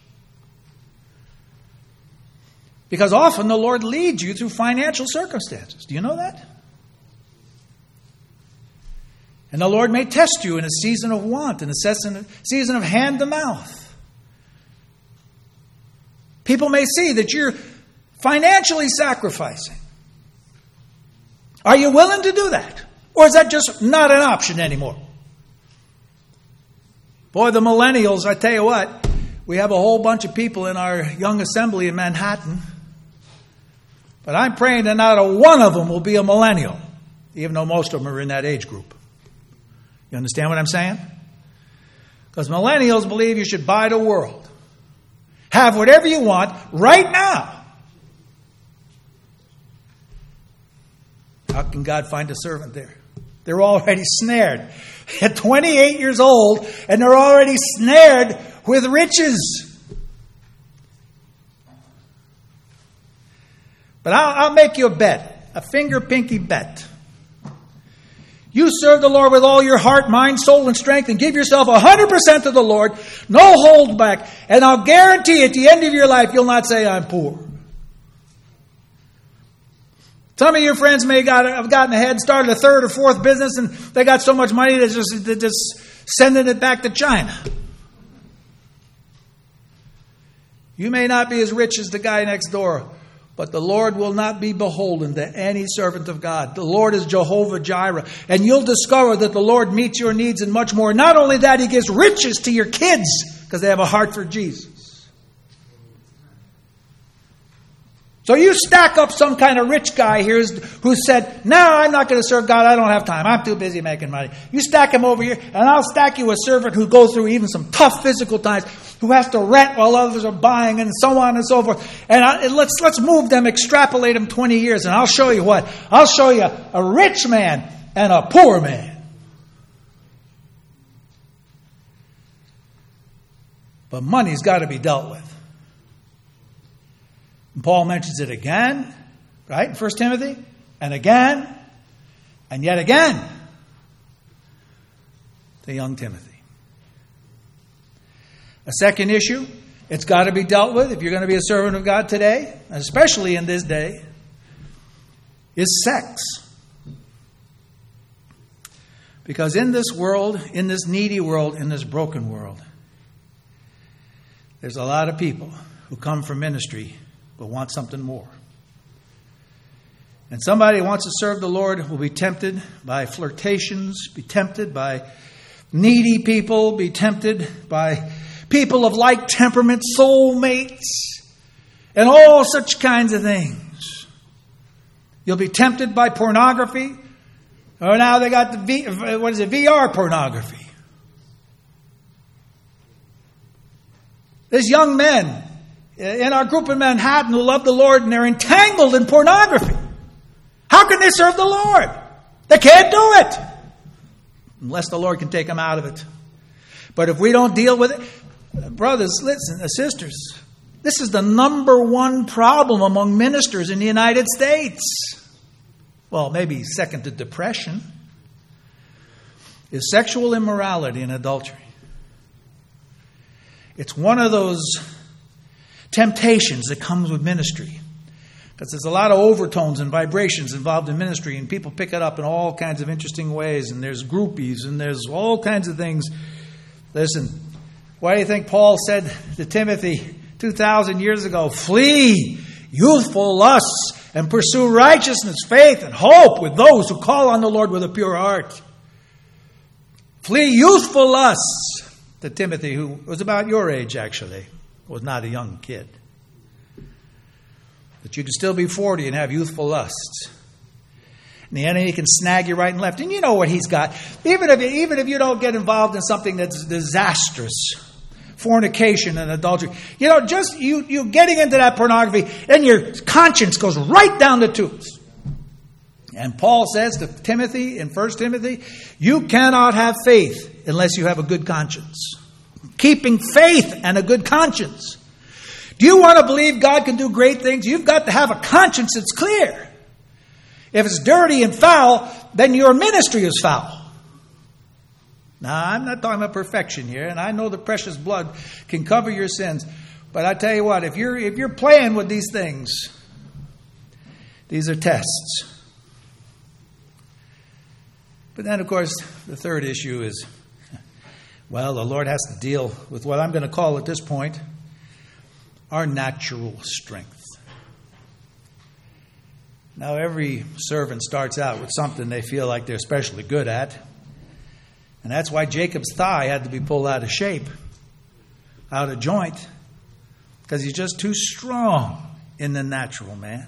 Because often the Lord leads you through financial circumstances. Do you know that? And the Lord may test you in a season of want, in a season of hand to mouth. People may see that you're financially sacrificing. Are you willing to do that? Or is that just not an option anymore? Boy, the millennials, I tell you what, we have a whole bunch of people in our young assembly in Manhattan. But I'm praying that not a one of them will be a millennial, even though most of them are in that age group. You understand what I'm saying? Because millennials believe you should buy the world. Have whatever you want right now. How can God find a servant there? They're already snared. At twenty-eight years old, and they're already snared with riches. But I'll, I'll make you a bet, a finger pinky bet. You serve the Lord with all your heart, mind, soul, and strength, and give yourself one hundred percent to the Lord, no hold back, and I'll guarantee at the end of your life, you'll not say, I'm poor. Some of your friends may got, have gotten ahead, started a third or fourth business, and they got so much money they're just, they're just sending it back to China. You may not be as rich as the guy next door, but the Lord will not be beholden to any servant of God. The Lord is Jehovah Jireh. And you'll discover that the Lord meets your needs and much more. Not only that, He gives riches to your kids because they have a heart for Jesus. So you stack up some kind of rich guy here who said, no, I'm not going to serve God. I don't have time. I'm too busy making money. You stack him over here, and I'll stack you a servant who goes through even some tough physical times, who has to rent while others are buying, and so on and so forth. And I, let's let's move them, extrapolate them twenty years, and I'll show you what. I'll show you a rich man and a poor man. But money's got to be dealt with. And Paul mentions it again, right, in First Timothy, and again, and yet again to young Timothy. A second issue, it's got to be dealt with if you're going to be a servant of God today, especially in this day, is sex. Because in this world, in this needy world, in this broken world, there's a lot of people who come for ministry but want something more. And somebody who wants to serve the Lord will be tempted by flirtations, be tempted by needy people, be tempted by people of like temperament, soulmates, and all such kinds of things. You'll be tempted by pornography. Or now they got the v, what is it, V R pornography. There's young men in our group in Manhattan who love the Lord and they're entangled in pornography. How can they serve the Lord? They can't do it unless the Lord can take them out of it. But if we don't deal with it, brothers, listen, sisters, this is the number one problem among ministers in the United States. Well, maybe second to depression, is sexual immorality and adultery. It's one of those temptations that comes with ministry. Because there's a lot of overtones and vibrations involved in ministry, and people pick it up in all kinds of interesting ways, and there's groupies, and there's all kinds of things. Listen, why do you think Paul said to Timothy two thousand years ago, flee youthful lusts and pursue righteousness, faith, and hope with those who call on the Lord with a pure heart? Flee youthful lusts. To Timothy, who was about your age, actually, was not a young kid. That you can still be forty and have youthful lusts. And the enemy can snag you right and left. And you know what he's got. Even if, even if you don't get involved in something that's disastrous, fornication and adultery, you know, just you, you getting into that pornography, and your conscience goes right down the tubes. And Paul says to Timothy in First Timothy, you cannot have faith unless you have a good conscience. Keeping faith and a good conscience. Do you want to believe God can do great things? You've got to have a conscience that's clear. If it's dirty and foul, then your ministry is foul. Now, I'm not talking about perfection here, and I know the precious blood can cover your sins. But I tell you what, if you're if you're playing with these things, these are tests. But then, of course, the third issue is, well, the Lord has to deal with what I'm going to call at this point our natural strength. Now, every servant starts out with something they feel like they're especially good at. And that's why Jacob's thigh had to be pulled out of shape, out of joint, because he's just too strong in the natural man.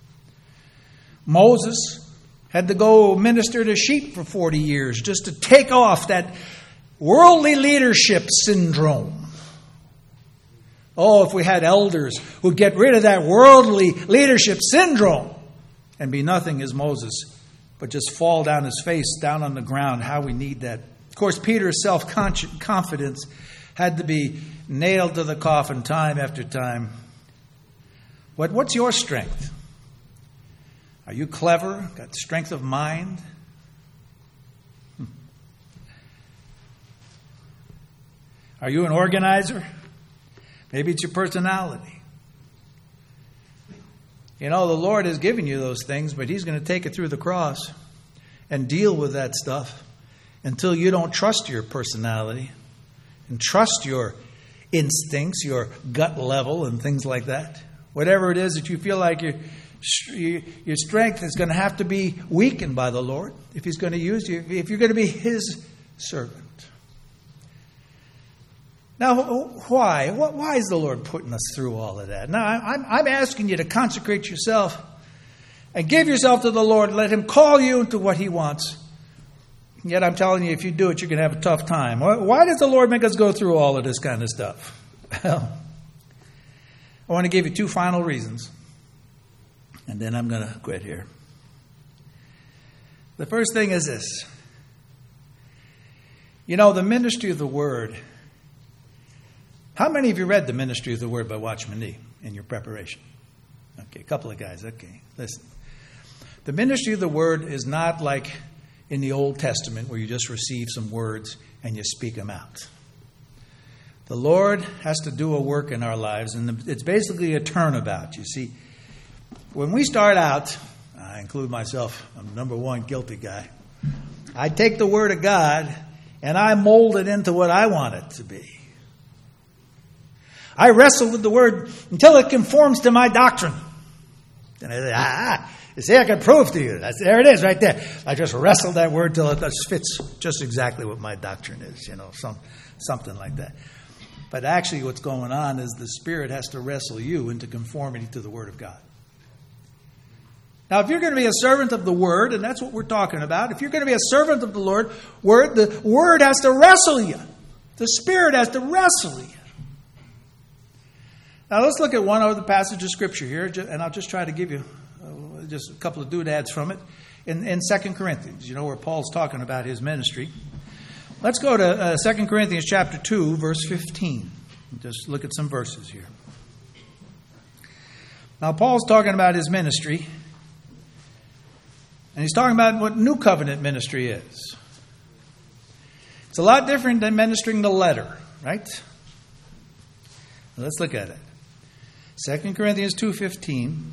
Moses had to go minister to sheep for forty years just to take off that worldly leadership syndrome. Oh, if we had elders who'd get rid of that worldly leadership syndrome and be nothing as Moses, but just fall down his face, down on the ground, how we need that. Of course, Peter's self-confidence had to be nailed to the coffin time after time. What, what's your strength? Are you clever? Got strength of mind? Hmm. Are you an organizer? Maybe it's your personality. You know, the Lord has given you those things, but He's going to take it through the cross and deal with that stuff until you don't trust your personality and trust your instincts, your gut level and things like that. Whatever it is that you feel like your your strength is going to have to be weakened by the Lord if He's going to use you, if you're going to be His servant. Now, why? Why is the Lord putting us through all of that? Now, I'm, I'm asking you to consecrate yourself and give yourself to the Lord. Let Him call you into what He wants. Yet I'm telling you, if you do it, you're going to have a tough time. Why does the Lord make us go through all of this kind of stuff? Well, I want to give you two final reasons. And then I'm going to quit here. The first thing is this. You know, the ministry of the Word. How many of you read the Ministry of the Word by Watchman Nee in your preparation? Okay, a couple of guys. Okay, listen. The ministry of the Word is not like in the Old Testament where you just receive some words and you speak them out. The Lord has to do a work in our lives, and it's basically a turnabout. You see, when we start out, I include myself, I'm number one guilty guy. I take the Word of God and I mold it into what I want it to be. I wrestle with the Word until it conforms to my doctrine. And I say, ah, you see, I can prove to you. That's, there it is right there. I just wrestled that word till it fits just exactly what my doctrine is, you know, some something like that. But actually what's going on is the Spirit has to wrestle you into conformity to the Word of God. Now, if you're going to be a servant of the Word, and that's what we're talking about, if you're going to be a servant of the Lord, word, the Word has to wrestle you. The Spirit has to wrestle you. Now, let's look at one other passage of Scripture here, and I'll just try to give you just a couple of doodads from it. In, in Second Corinthians, you know, where Paul's talking about his ministry. Let's go to uh, Second Corinthians chapter two, verse fifteen. Just look at some verses here. Now, Paul's talking about his ministry, and he's talking about what New Covenant ministry is. It's a lot different than ministering the letter, right? Let's look at it. Second Corinthians two fifteen.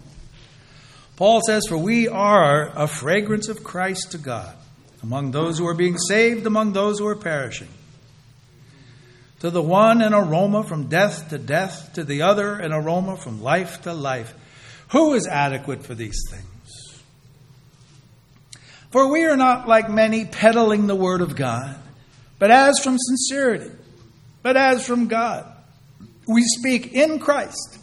Paul says, "For we are a fragrance of Christ to God, among those who are being saved, among those who are perishing. To the one an aroma from death to death, to the other an aroma from life to life. Who is adequate for these things? For we are not like many peddling the word of God, but as from sincerity, but as from God. We speak in Christ,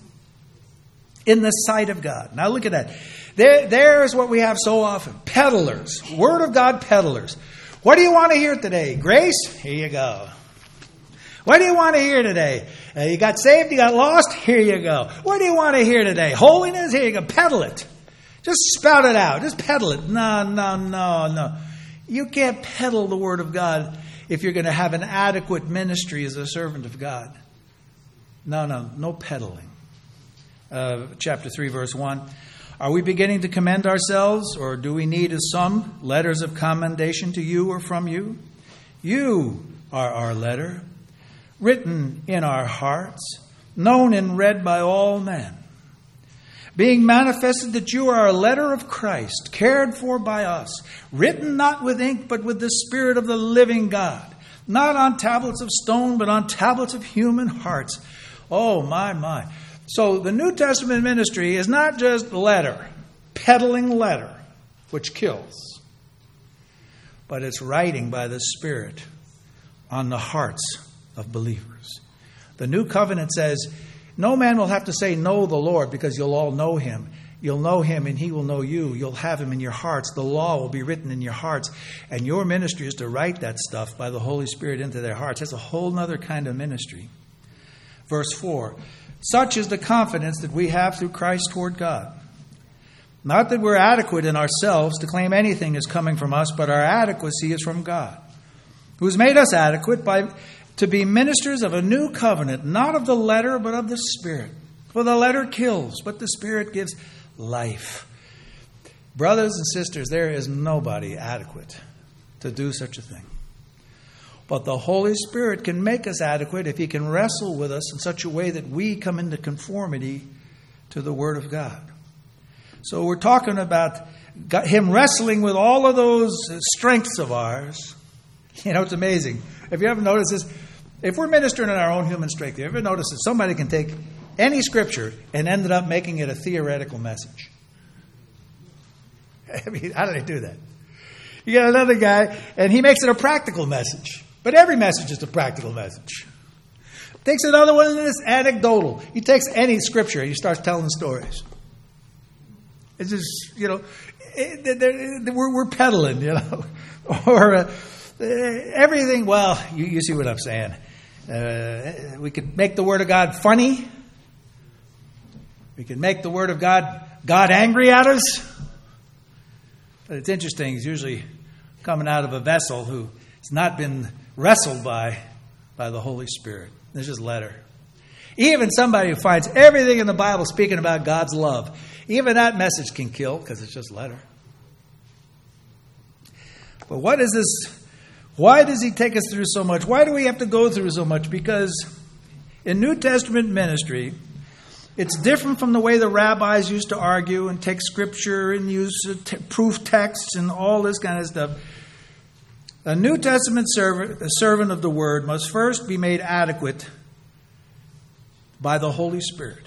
in the sight of God." Now look at that. There, there's what we have so often. Peddlers. Word of God peddlers. What do you want to hear today? Grace? Here you go. What do you want to hear today? Uh, you got saved? You got lost? Here you go. What do you want to hear today? Holiness? Here you go. Peddle it. Just spout it out. Just peddle it. No, no, no, no. You can't peddle the Word of God if you're going to have an adequate ministry as a servant of God. No, no, no peddling. Uh, chapter three, verse one. "Are we beginning to commend ourselves, or do we need as some letters of commendation to you or from you? You are our letter, written in our hearts, known and read by all men, being manifested that you are a letter of Christ, cared for by us, written not with ink, but with the Spirit of the living God, not on tablets of stone, but on tablets of human hearts." Oh, my, my. So the New Testament ministry is not just letter, peddling letter, which kills, but it's writing by the Spirit on the hearts of believers. The New Covenant says, no man will have to say, "Know the Lord," because you'll all know Him. You'll know Him and He will know you. You'll have Him in your hearts. The law will be written in your hearts. And your ministry is to write that stuff by the Holy Spirit into their hearts. That's a whole other kind of ministry. Verse four. "Such is the confidence that we have through Christ toward God. Not that we're adequate in ourselves to claim anything is coming from us, but our adequacy is from God, who has made us adequate by to be ministers of a new covenant, not of the letter, but of the Spirit. For the letter kills, but the Spirit gives life." Brothers and sisters, there is nobody adequate to do such a thing. But the Holy Spirit can make us adequate if He can wrestle with us in such a way that we come into conformity to the Word of God. So we're talking about Him wrestling with all of those strengths of ours. You know, it's amazing. Have you ever noticed this? If we're ministering in our own human strength, have you ever noticed that somebody can take any scripture and ended up making it a theoretical message? I mean, how do they do that? You got another guy, and he makes it a practical message. But every message is a practical message. Takes another one that's anecdotal. He takes any scripture and he starts telling stories. It's just, you know, it, it, we're, we're peddling, you know. Or uh, everything, well, you, you see what I'm saying. Uh, we could make the Word of God funny. We could make the Word of God, God angry at us. But it's interesting, he's usually coming out of a vessel who has not been wrestled by, by the Holy Spirit. This is letter. Even somebody who finds everything in the Bible speaking about God's love, even that message can kill because it's just letter. But what is this? Why does he take us through so much? Why do we have to go through so much? Because in New Testament ministry, it's different from the way the rabbis used to argue and take scripture and use t- proof texts and all this kind of stuff. A New Testament servant, a servant of the word, must first be made adequate by the Holy Spirit.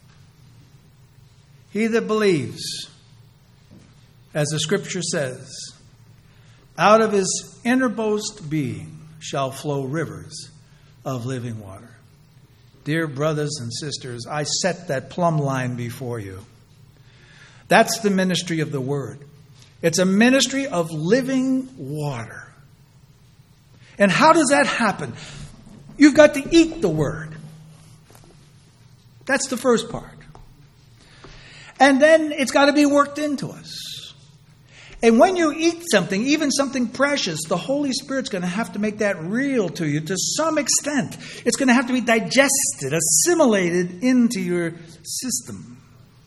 He that believes, as the scripture says, out of his innermost being shall flow rivers of living water. Dear brothers and sisters, I set that plumb line before you. That's the ministry of the word. It's a ministry of living water. And how does that happen? You've got to eat the word. That's the first part. And then it's got to be worked into us. And when you eat something, even something precious, the Holy Spirit's going to have to make that real to you to some extent. It's going to have to be digested, assimilated into your system.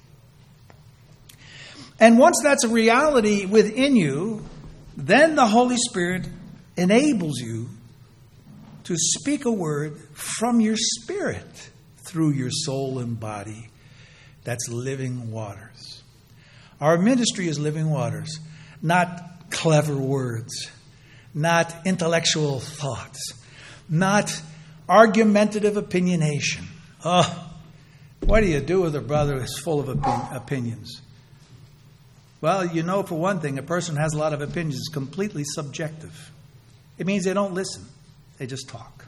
And once that's a reality within you, then the Holy Spirit enables you to speak a word from your spirit through your soul and body. That's living waters. Our ministry is living waters, not clever words, not intellectual thoughts, not argumentative opinionation. Oh, what do you do with a brother who's full of opin- opinions? Well, you know, for one thing, a person who has a lot of opinions is completely subjective. It means they don't listen. They just talk.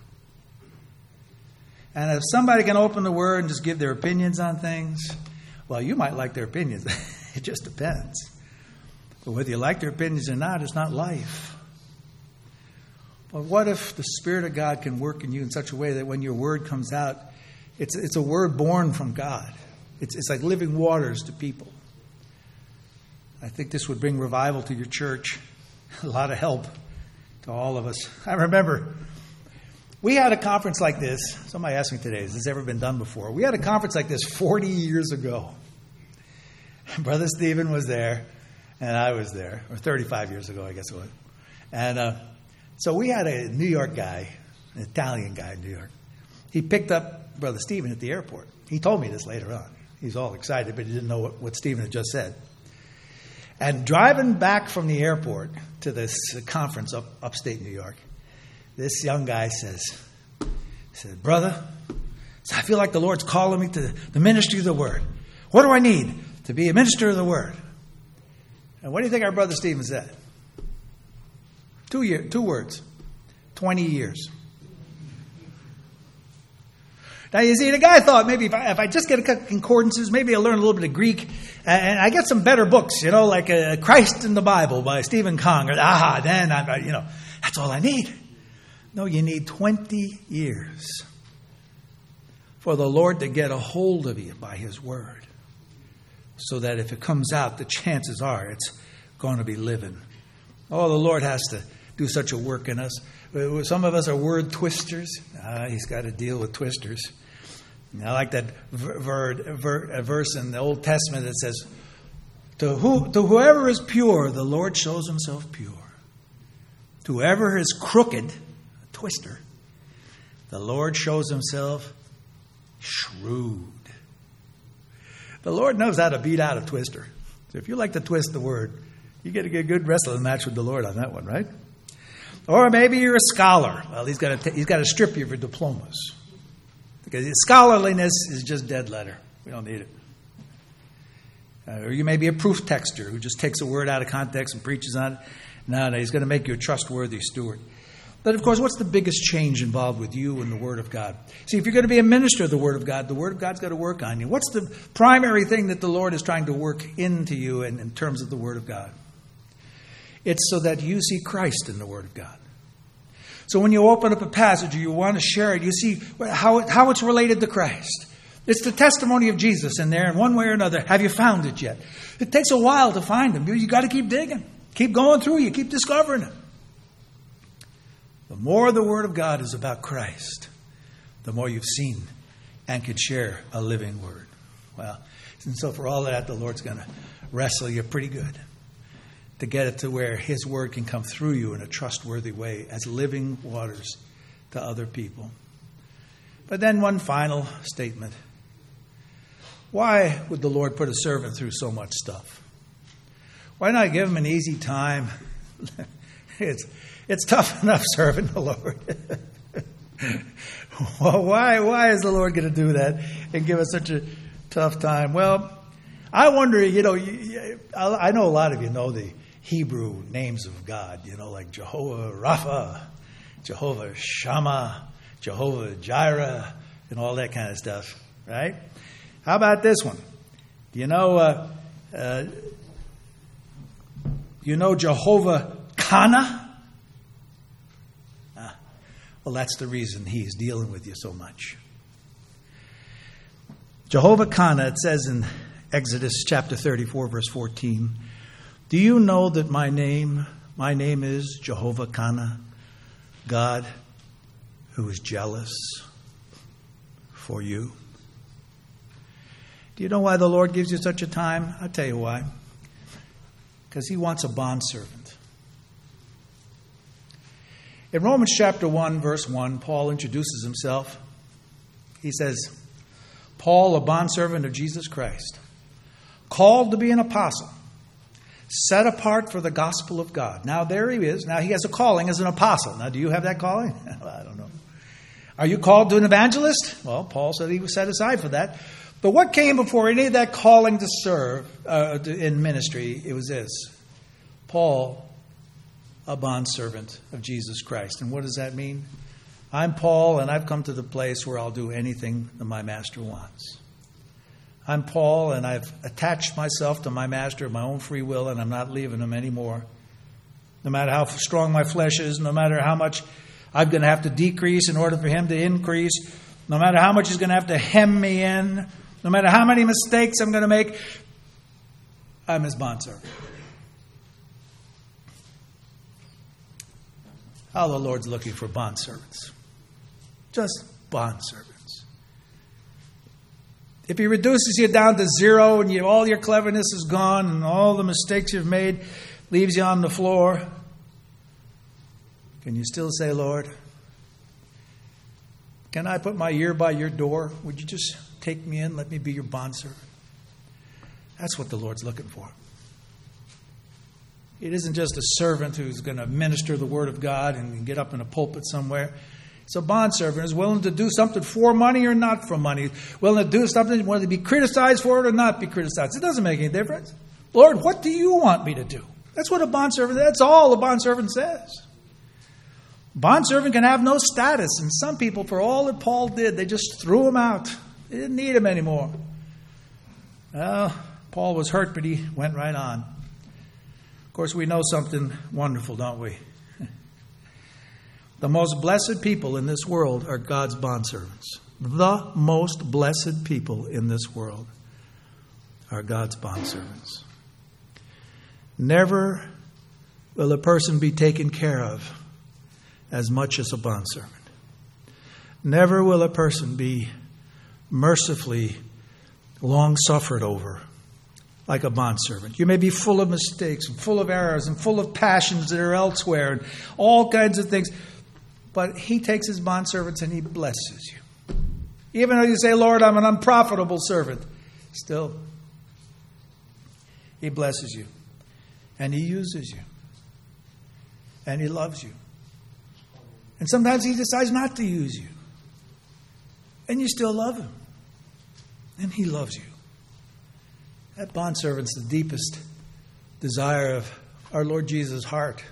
And if somebody can open the word and just give their opinions on things, well, you might like their opinions. It just depends. But whether you like their opinions or not, it's not life. But what if the Spirit of God can work in you in such a way that when your word comes out, it's, it's a word born from God. It's, it's like living waters to people. I think this would bring revival to your church, a lot of help to all of us. I remember we had a conference like this. Somebody asked me today, has this ever been done before? We had a conference like this forty years ago. Brother Stephen was there, and I was there, or thirty-five years ago, I guess it was. And uh, so we had a New York guy, an Italian guy in New York. He picked up Brother Stephen at the airport. He told me this later on. He's all excited, but he didn't know what, what Stephen had just said. And driving back from the airport to this conference up upstate New York, this young guy says, he said, brother, I feel like the Lord's calling me to the ministry of the word. What do I need to be a minister of the word? And what do you think our brother Stephen said? Two year, two words, twenty years. Now, you see, the guy thought maybe if I, if I just get a couple concordances, maybe I'll learn a little bit of Greek, and I get some better books, you know, like uh, Christ in the Bible by Stephen Kong, or ah, then, I, you know, that's all I need. No, you need twenty years for the Lord to get a hold of you by His Word, so that if it comes out, the chances are it's going to be living. Oh, the Lord has to do such a work in us. Some of us are word twisters. Uh, he's got to deal with twisters. And I like that ver- ver- verse in the Old Testament that says, to, who, to whoever is pure, the Lord shows Himself pure. To whoever is crooked, a twister, the Lord shows Himself shrewd. The Lord knows how to beat out a twister. So if you like to twist the word, you get a good wrestling match with the Lord on that one, right? Or maybe you're a scholar. Well, he's got to he's got to strip you of your diplomas, because scholarliness is just dead letter. We don't need it. Uh, or you may be a proof texter who just takes a word out of context and preaches on it. No, no, he's going to make you a trustworthy steward. But of course, what's the biggest change involved with you and the Word of God? See, if you're going to be a minister of the Word of God, the Word of God's got to work on you. What's the primary thing that the Lord is trying to work into you in, in terms of the Word of God? It's so that you see Christ in the Word of God. So when you open up a passage or you want to share it, you see how, it, how it's related to Christ. It's the testimony of Jesus in there in one way or another. Have you found it yet? It takes a while to find them. You've got to keep digging. Keep going through. You keep discovering it. The more the Word of God is about Christ, the more you've seen and could share a living word. Well, and so for all that, the Lord's going to wrestle you pretty good to get it to where his word can come through you in a trustworthy way as living waters to other people. But then one final statement. Why would the Lord put a servant through so much stuff? Why not give him an easy time? it's it's tough enough serving the Lord. Well, why why is the Lord going to do that and give us such a tough time? Well, I wonder, you know, I know a lot of you know the Hebrew names of God, you know, like Jehovah Rapha, Jehovah Shammah, Jehovah Jireh, and all that kind of stuff, right? How about this one? You know, uh, uh, you know Jehovah Kana? Ah, well, that's the reason he's dealing with you so much. Jehovah Kana, it says in Exodus chapter thirty-four, verse fourteen, do you know that my name, my name is Jehovah Kana, God who is jealous for you? Do you know why the Lord gives you such a time? I'll tell you why. Because he wants a bondservant. In Romans chapter one, verse one, Paul introduces himself. He says, Paul, a bondservant of Jesus Christ, called to be an apostle, set apart for the gospel of God. Now there he is. Now he has a calling as an apostle. Now do you have that calling? I don't know. Are you called to an evangelist? Well, Paul said he was set aside for that. But what came before any of that calling to serve uh, in ministry? It was this. Paul, a bondservant of Jesus Christ. And what does that mean? I'm Paul, and I've come to the place where I'll do anything that my master wants. I'm Paul, and I've attached myself to my master of my own free will, and I'm not leaving him anymore. No matter how strong my flesh is, no matter how much I'm going to have to decrease in order for him to increase, no matter how much he's going to have to hem me in, no matter how many mistakes I'm going to make, I'm his bondservant. How the Lord's looking for bondservants. Just bondservants. If he reduces you down to zero and you, all your cleverness is gone and all the mistakes you've made leaves you on the floor, can you still say, Lord, can I put my ear by your door? Would you just take me in? Let me be your bondservant. That's what the Lord's looking for. It isn't just a servant who's going to minister the word of God and get up in a pulpit somewhere. It's a bondservant who's willing to do something for money or not for money. Willing to do something, whether to be criticized for it or not be criticized. It doesn't make any difference. Lord, what do you want me to do? That's what a bondservant, that's all a bondservant says. Bondservant can have no status. And some people, for all that Paul did, they just threw him out. They didn't need him anymore. Well, Paul was hurt, but he went right on. Of course, we know something wonderful, don't we? The most blessed people in this world are God's bondservants. The most blessed people in this world are God's bondservants. Never will a person be taken care of as much as a bondservant. Never will a person be mercifully long suffered over like a bondservant. You may be full of mistakes and full of errors and full of passions that are elsewhere and all kinds of things. But he takes his bondservants and he blesses you. Even though you say, Lord, I'm an unprofitable servant, still, he blesses you. And he uses you. And he loves you. And sometimes he decides not to use you. And you still love him. And he loves you. That bondservant's the deepest desire of our Lord Jesus' heart.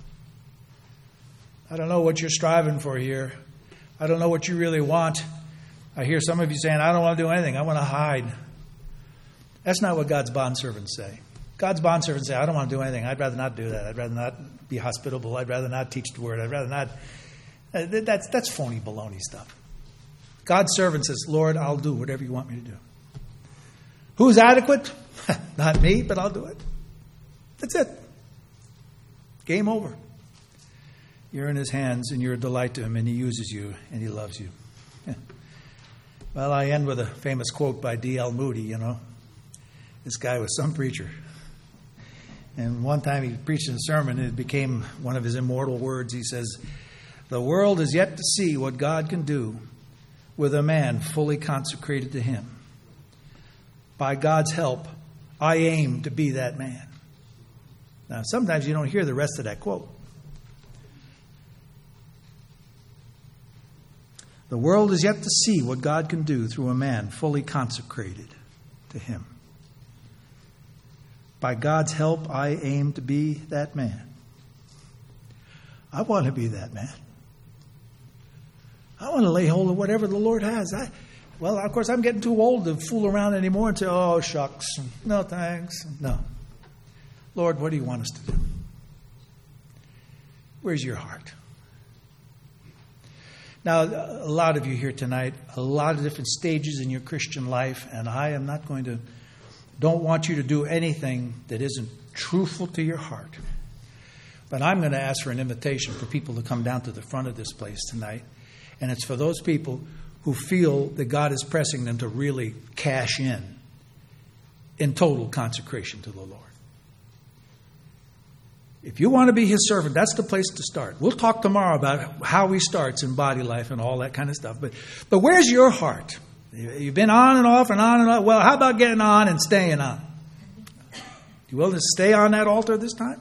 I don't know what you're striving for here. I don't know what you really want. I hear some of you saying, I don't want to do anything. I want to hide. That's not what God's bondservants say. God's bondservants say, I don't want to do anything. I'd rather not do that. I'd rather not be hospitable. I'd rather not teach the word. I'd rather not. That's, that's phony baloney stuff. God's servant says, Lord, I'll do whatever you want me to do. Who's adequate? Not me, but I'll do it. That's it. Game over. You're in his hands and you're a delight to him and he uses you and he loves you. Yeah. Well, I end with a famous quote by D L Moody, you know. This guy was some preacher. And one time he preached in a sermon, and it became one of his immortal words. He says, "The world is yet to see what God can do with a man fully consecrated to Him. By God's help, I aim to be that man." Now, sometimes you don't hear the rest of that quote. The world is yet to see what God can do through a man fully consecrated to Him. By God's help, I aim to be that man. I want to be that man. I want to lay hold of whatever the Lord has. I, well, of course, I'm getting too old to fool around anymore and say, "Oh, shucks, no thanks." No. Lord, what do you want us to do? Where's your heart? Now, a lot of you here tonight, a lot of different stages in your Christian life, and I am not going to, don't want you to do anything that isn't truthful to your heart. But I'm going to ask for an invitation for people to come down to the front of this place tonight. And it's for those people who feel that God is pressing them to really cash in, in total consecration to the Lord. If you want to be His servant, that's the place to start. We'll talk tomorrow about how He starts in body life and all that kind of stuff. But but where's your heart? You've been on and off and on and on. Well, how about getting on and staying on? You willing to stay on that altar this time?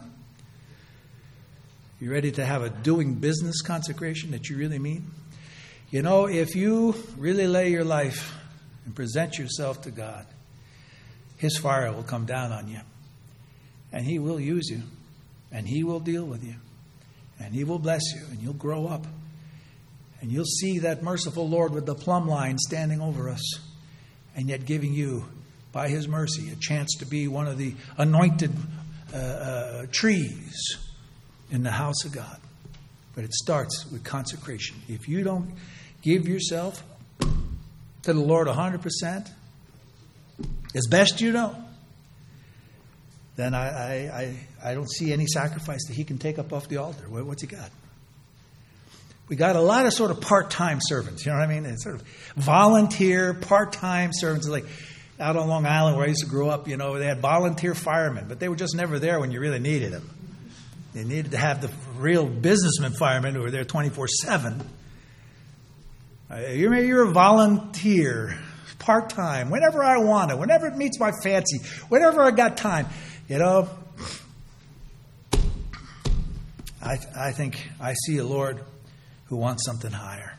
You ready to have a doing business consecration that you really mean? You know, if you really lay your life and present yourself to God, His fire will come down on you. And He will use you. And He will deal with you. And He will bless you. And you'll grow up. And you'll see that merciful Lord with the plumb line standing over us. And yet giving you, by His mercy, a chance to be one of the anointed uh, uh, trees in the house of God. But it starts with consecration. If you don't give yourself to the Lord one hundred percent, as best you know, then I, I, I, I don't see any sacrifice that He can take up off the altar. What's He got? We got a lot of sort of part-time servants, you know what I mean? It's sort of volunteer, part-time servants. It's like out on Long Island where I used to grow up, you know, they had volunteer firemen, but they were just never there when you really needed them. They needed to have the real businessmen firemen who were there twenty-four seven. Uh, you're, you're a volunteer, part-time, whenever I want it, whenever it meets my fancy, whenever I got time. You know, I, I think I see a Lord who wants something higher.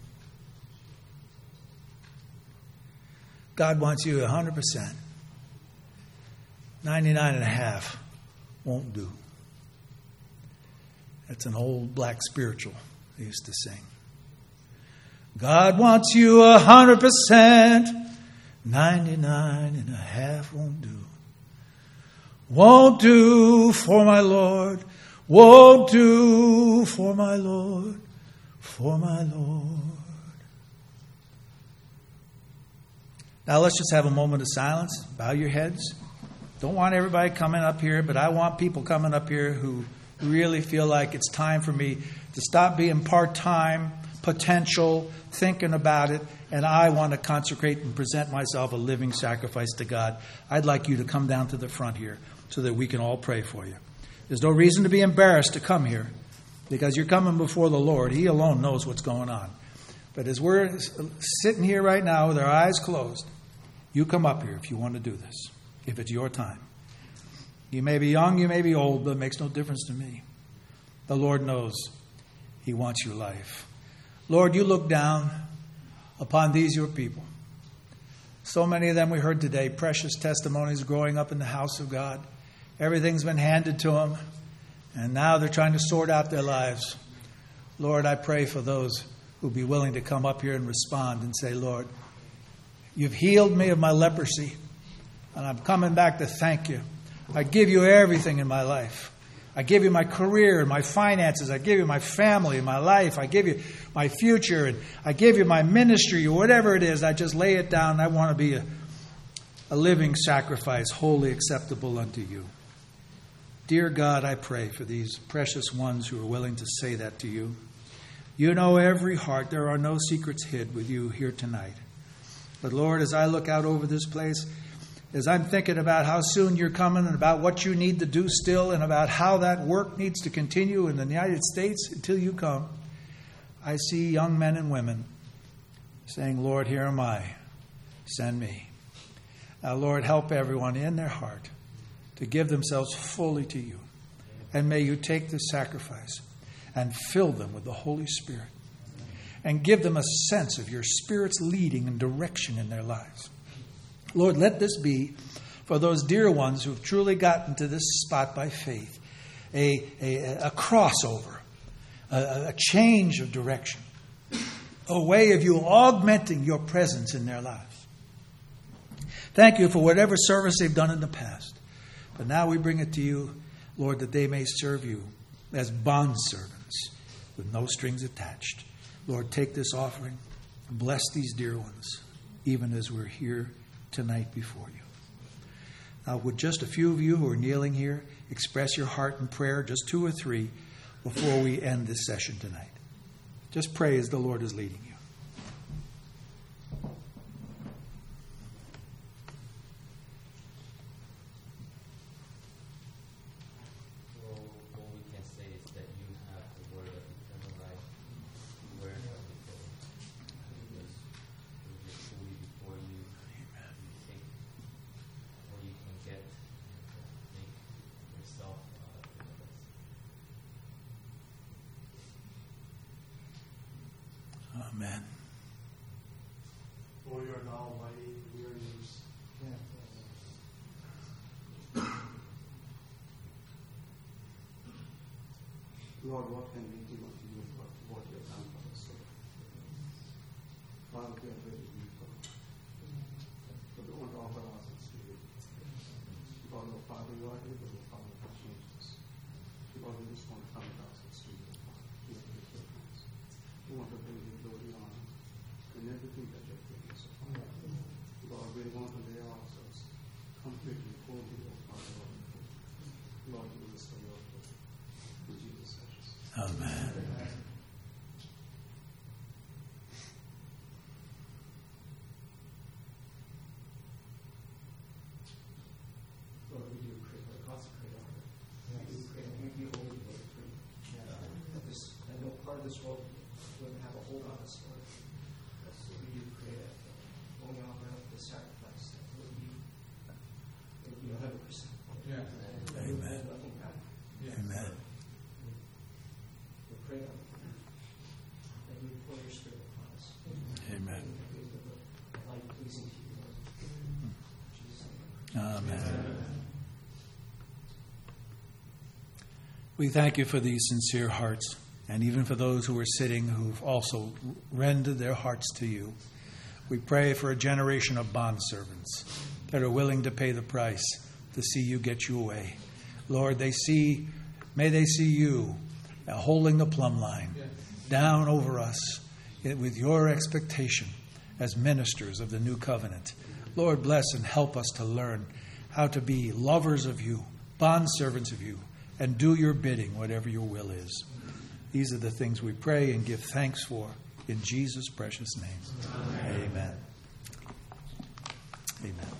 God wants you one hundred percent. ninety-nine and a half won't do. That's an old black spiritual they used to sing. God wants you one hundred percent. ninety-nine and a half won't do. Won't do for my Lord. Won't do for my Lord. For my Lord. Now let's just have a moment of silence. Bow your heads. Don't want everybody coming up here, but I want people coming up here who really feel like it's time for me to stop being part-time, potential, thinking about it, and I want to consecrate and present myself a living sacrifice to God. I'd like you to come down to the front here so that we can all pray for you. There's no reason to be embarrassed to come here because you're coming before the Lord. He alone knows what's going on. But as we're sitting here right now with our eyes closed, you come up here if you want to do this, if it's your time. You may be young, you may be old, but it makes no difference to me. The Lord knows He wants your life. Lord, you look down upon these your people. So many of them we heard today, precious testimonies growing up in the house of God. Everything's been handed to them, and now they're trying to sort out their lives. Lord, I pray for those who'll be willing to come up here and respond and say, Lord, you've healed me of my leprosy, and I'm coming back to thank you. I give you everything in my life. I give you my career and my finances. I give you my family and my life. I give you my future, and I give you my ministry, or whatever it is. I just lay it down. I want to be a, a living sacrifice, wholly acceptable unto you. Dear God, I pray for these precious ones who are willing to say that to you. You know every heart. There are no secrets hid with you here tonight. But Lord, as I look out over this place, as I'm thinking about how soon you're coming and about what you need to do still and about how that work needs to continue in the United States until you come, I see young men and women saying, Lord, here am I. Send me. Now, Lord, help everyone in their heart to give themselves fully to you. And may you take this sacrifice and fill them with the Holy Spirit and give them a sense of your Spirit's leading and direction in their lives. Lord, let this be for those dear ones who have truly gotten to this spot by faith, a, a, a crossover, a, a change of direction, a way of you augmenting your presence in their lives. Thank you for whatever service they've done in the past. But now we bring it to you, Lord, that they may serve you as bondservants with no strings attached. Lord, take this offering and bless these dear ones, even as we're here tonight before you. Now, would just a few of you who are kneeling here express your heart in prayer, just two or three, before we end this session tonight? Just pray as the Lord is leading you. Amen. For you are now mighty, we are yours. Lord, what can we do unto you for what you have done for us? Father, we are very grateful. But we want to offer ourselves to you. Because, oh Father, you are able to Father to change us. Because we just want to come with ourselves to you, Father. We are very grateful. We want to bring you glory on in everything that you're doing. So, Father, Lord, we want to lay ourselves completely before you, Father. Lord, you will restore your glory. In Jesus' name. Amen. Lord, we do pray for the consecrated order. We do pray that we be holy before the throne. That this, that no part of this world would have a hold on us, Lord. So we do pray that when we offer up the sacrifice, that it would be, it would be one hundred percent. Yeah. Amen. Nothing back. Amen. We pray that that you pour your Spirit upon us. Amen. That we live a life pleasing to you, Lord. In Jesus' name. Amen. We thank you for these sincere hearts, and even for those who are sitting who've also rendered their hearts to you. We pray for a generation of bondservants that are willing to pay the price to see you get you away. Lord, they see, may they see you holding the plumb line down over us with your expectation as ministers of the new covenant. Lord, bless and help us to learn how to be lovers of you, bondservants of you, and do your bidding, whatever your will is. These are the things we pray and give thanks for in Jesus' precious name. Amen. Amen. Amen.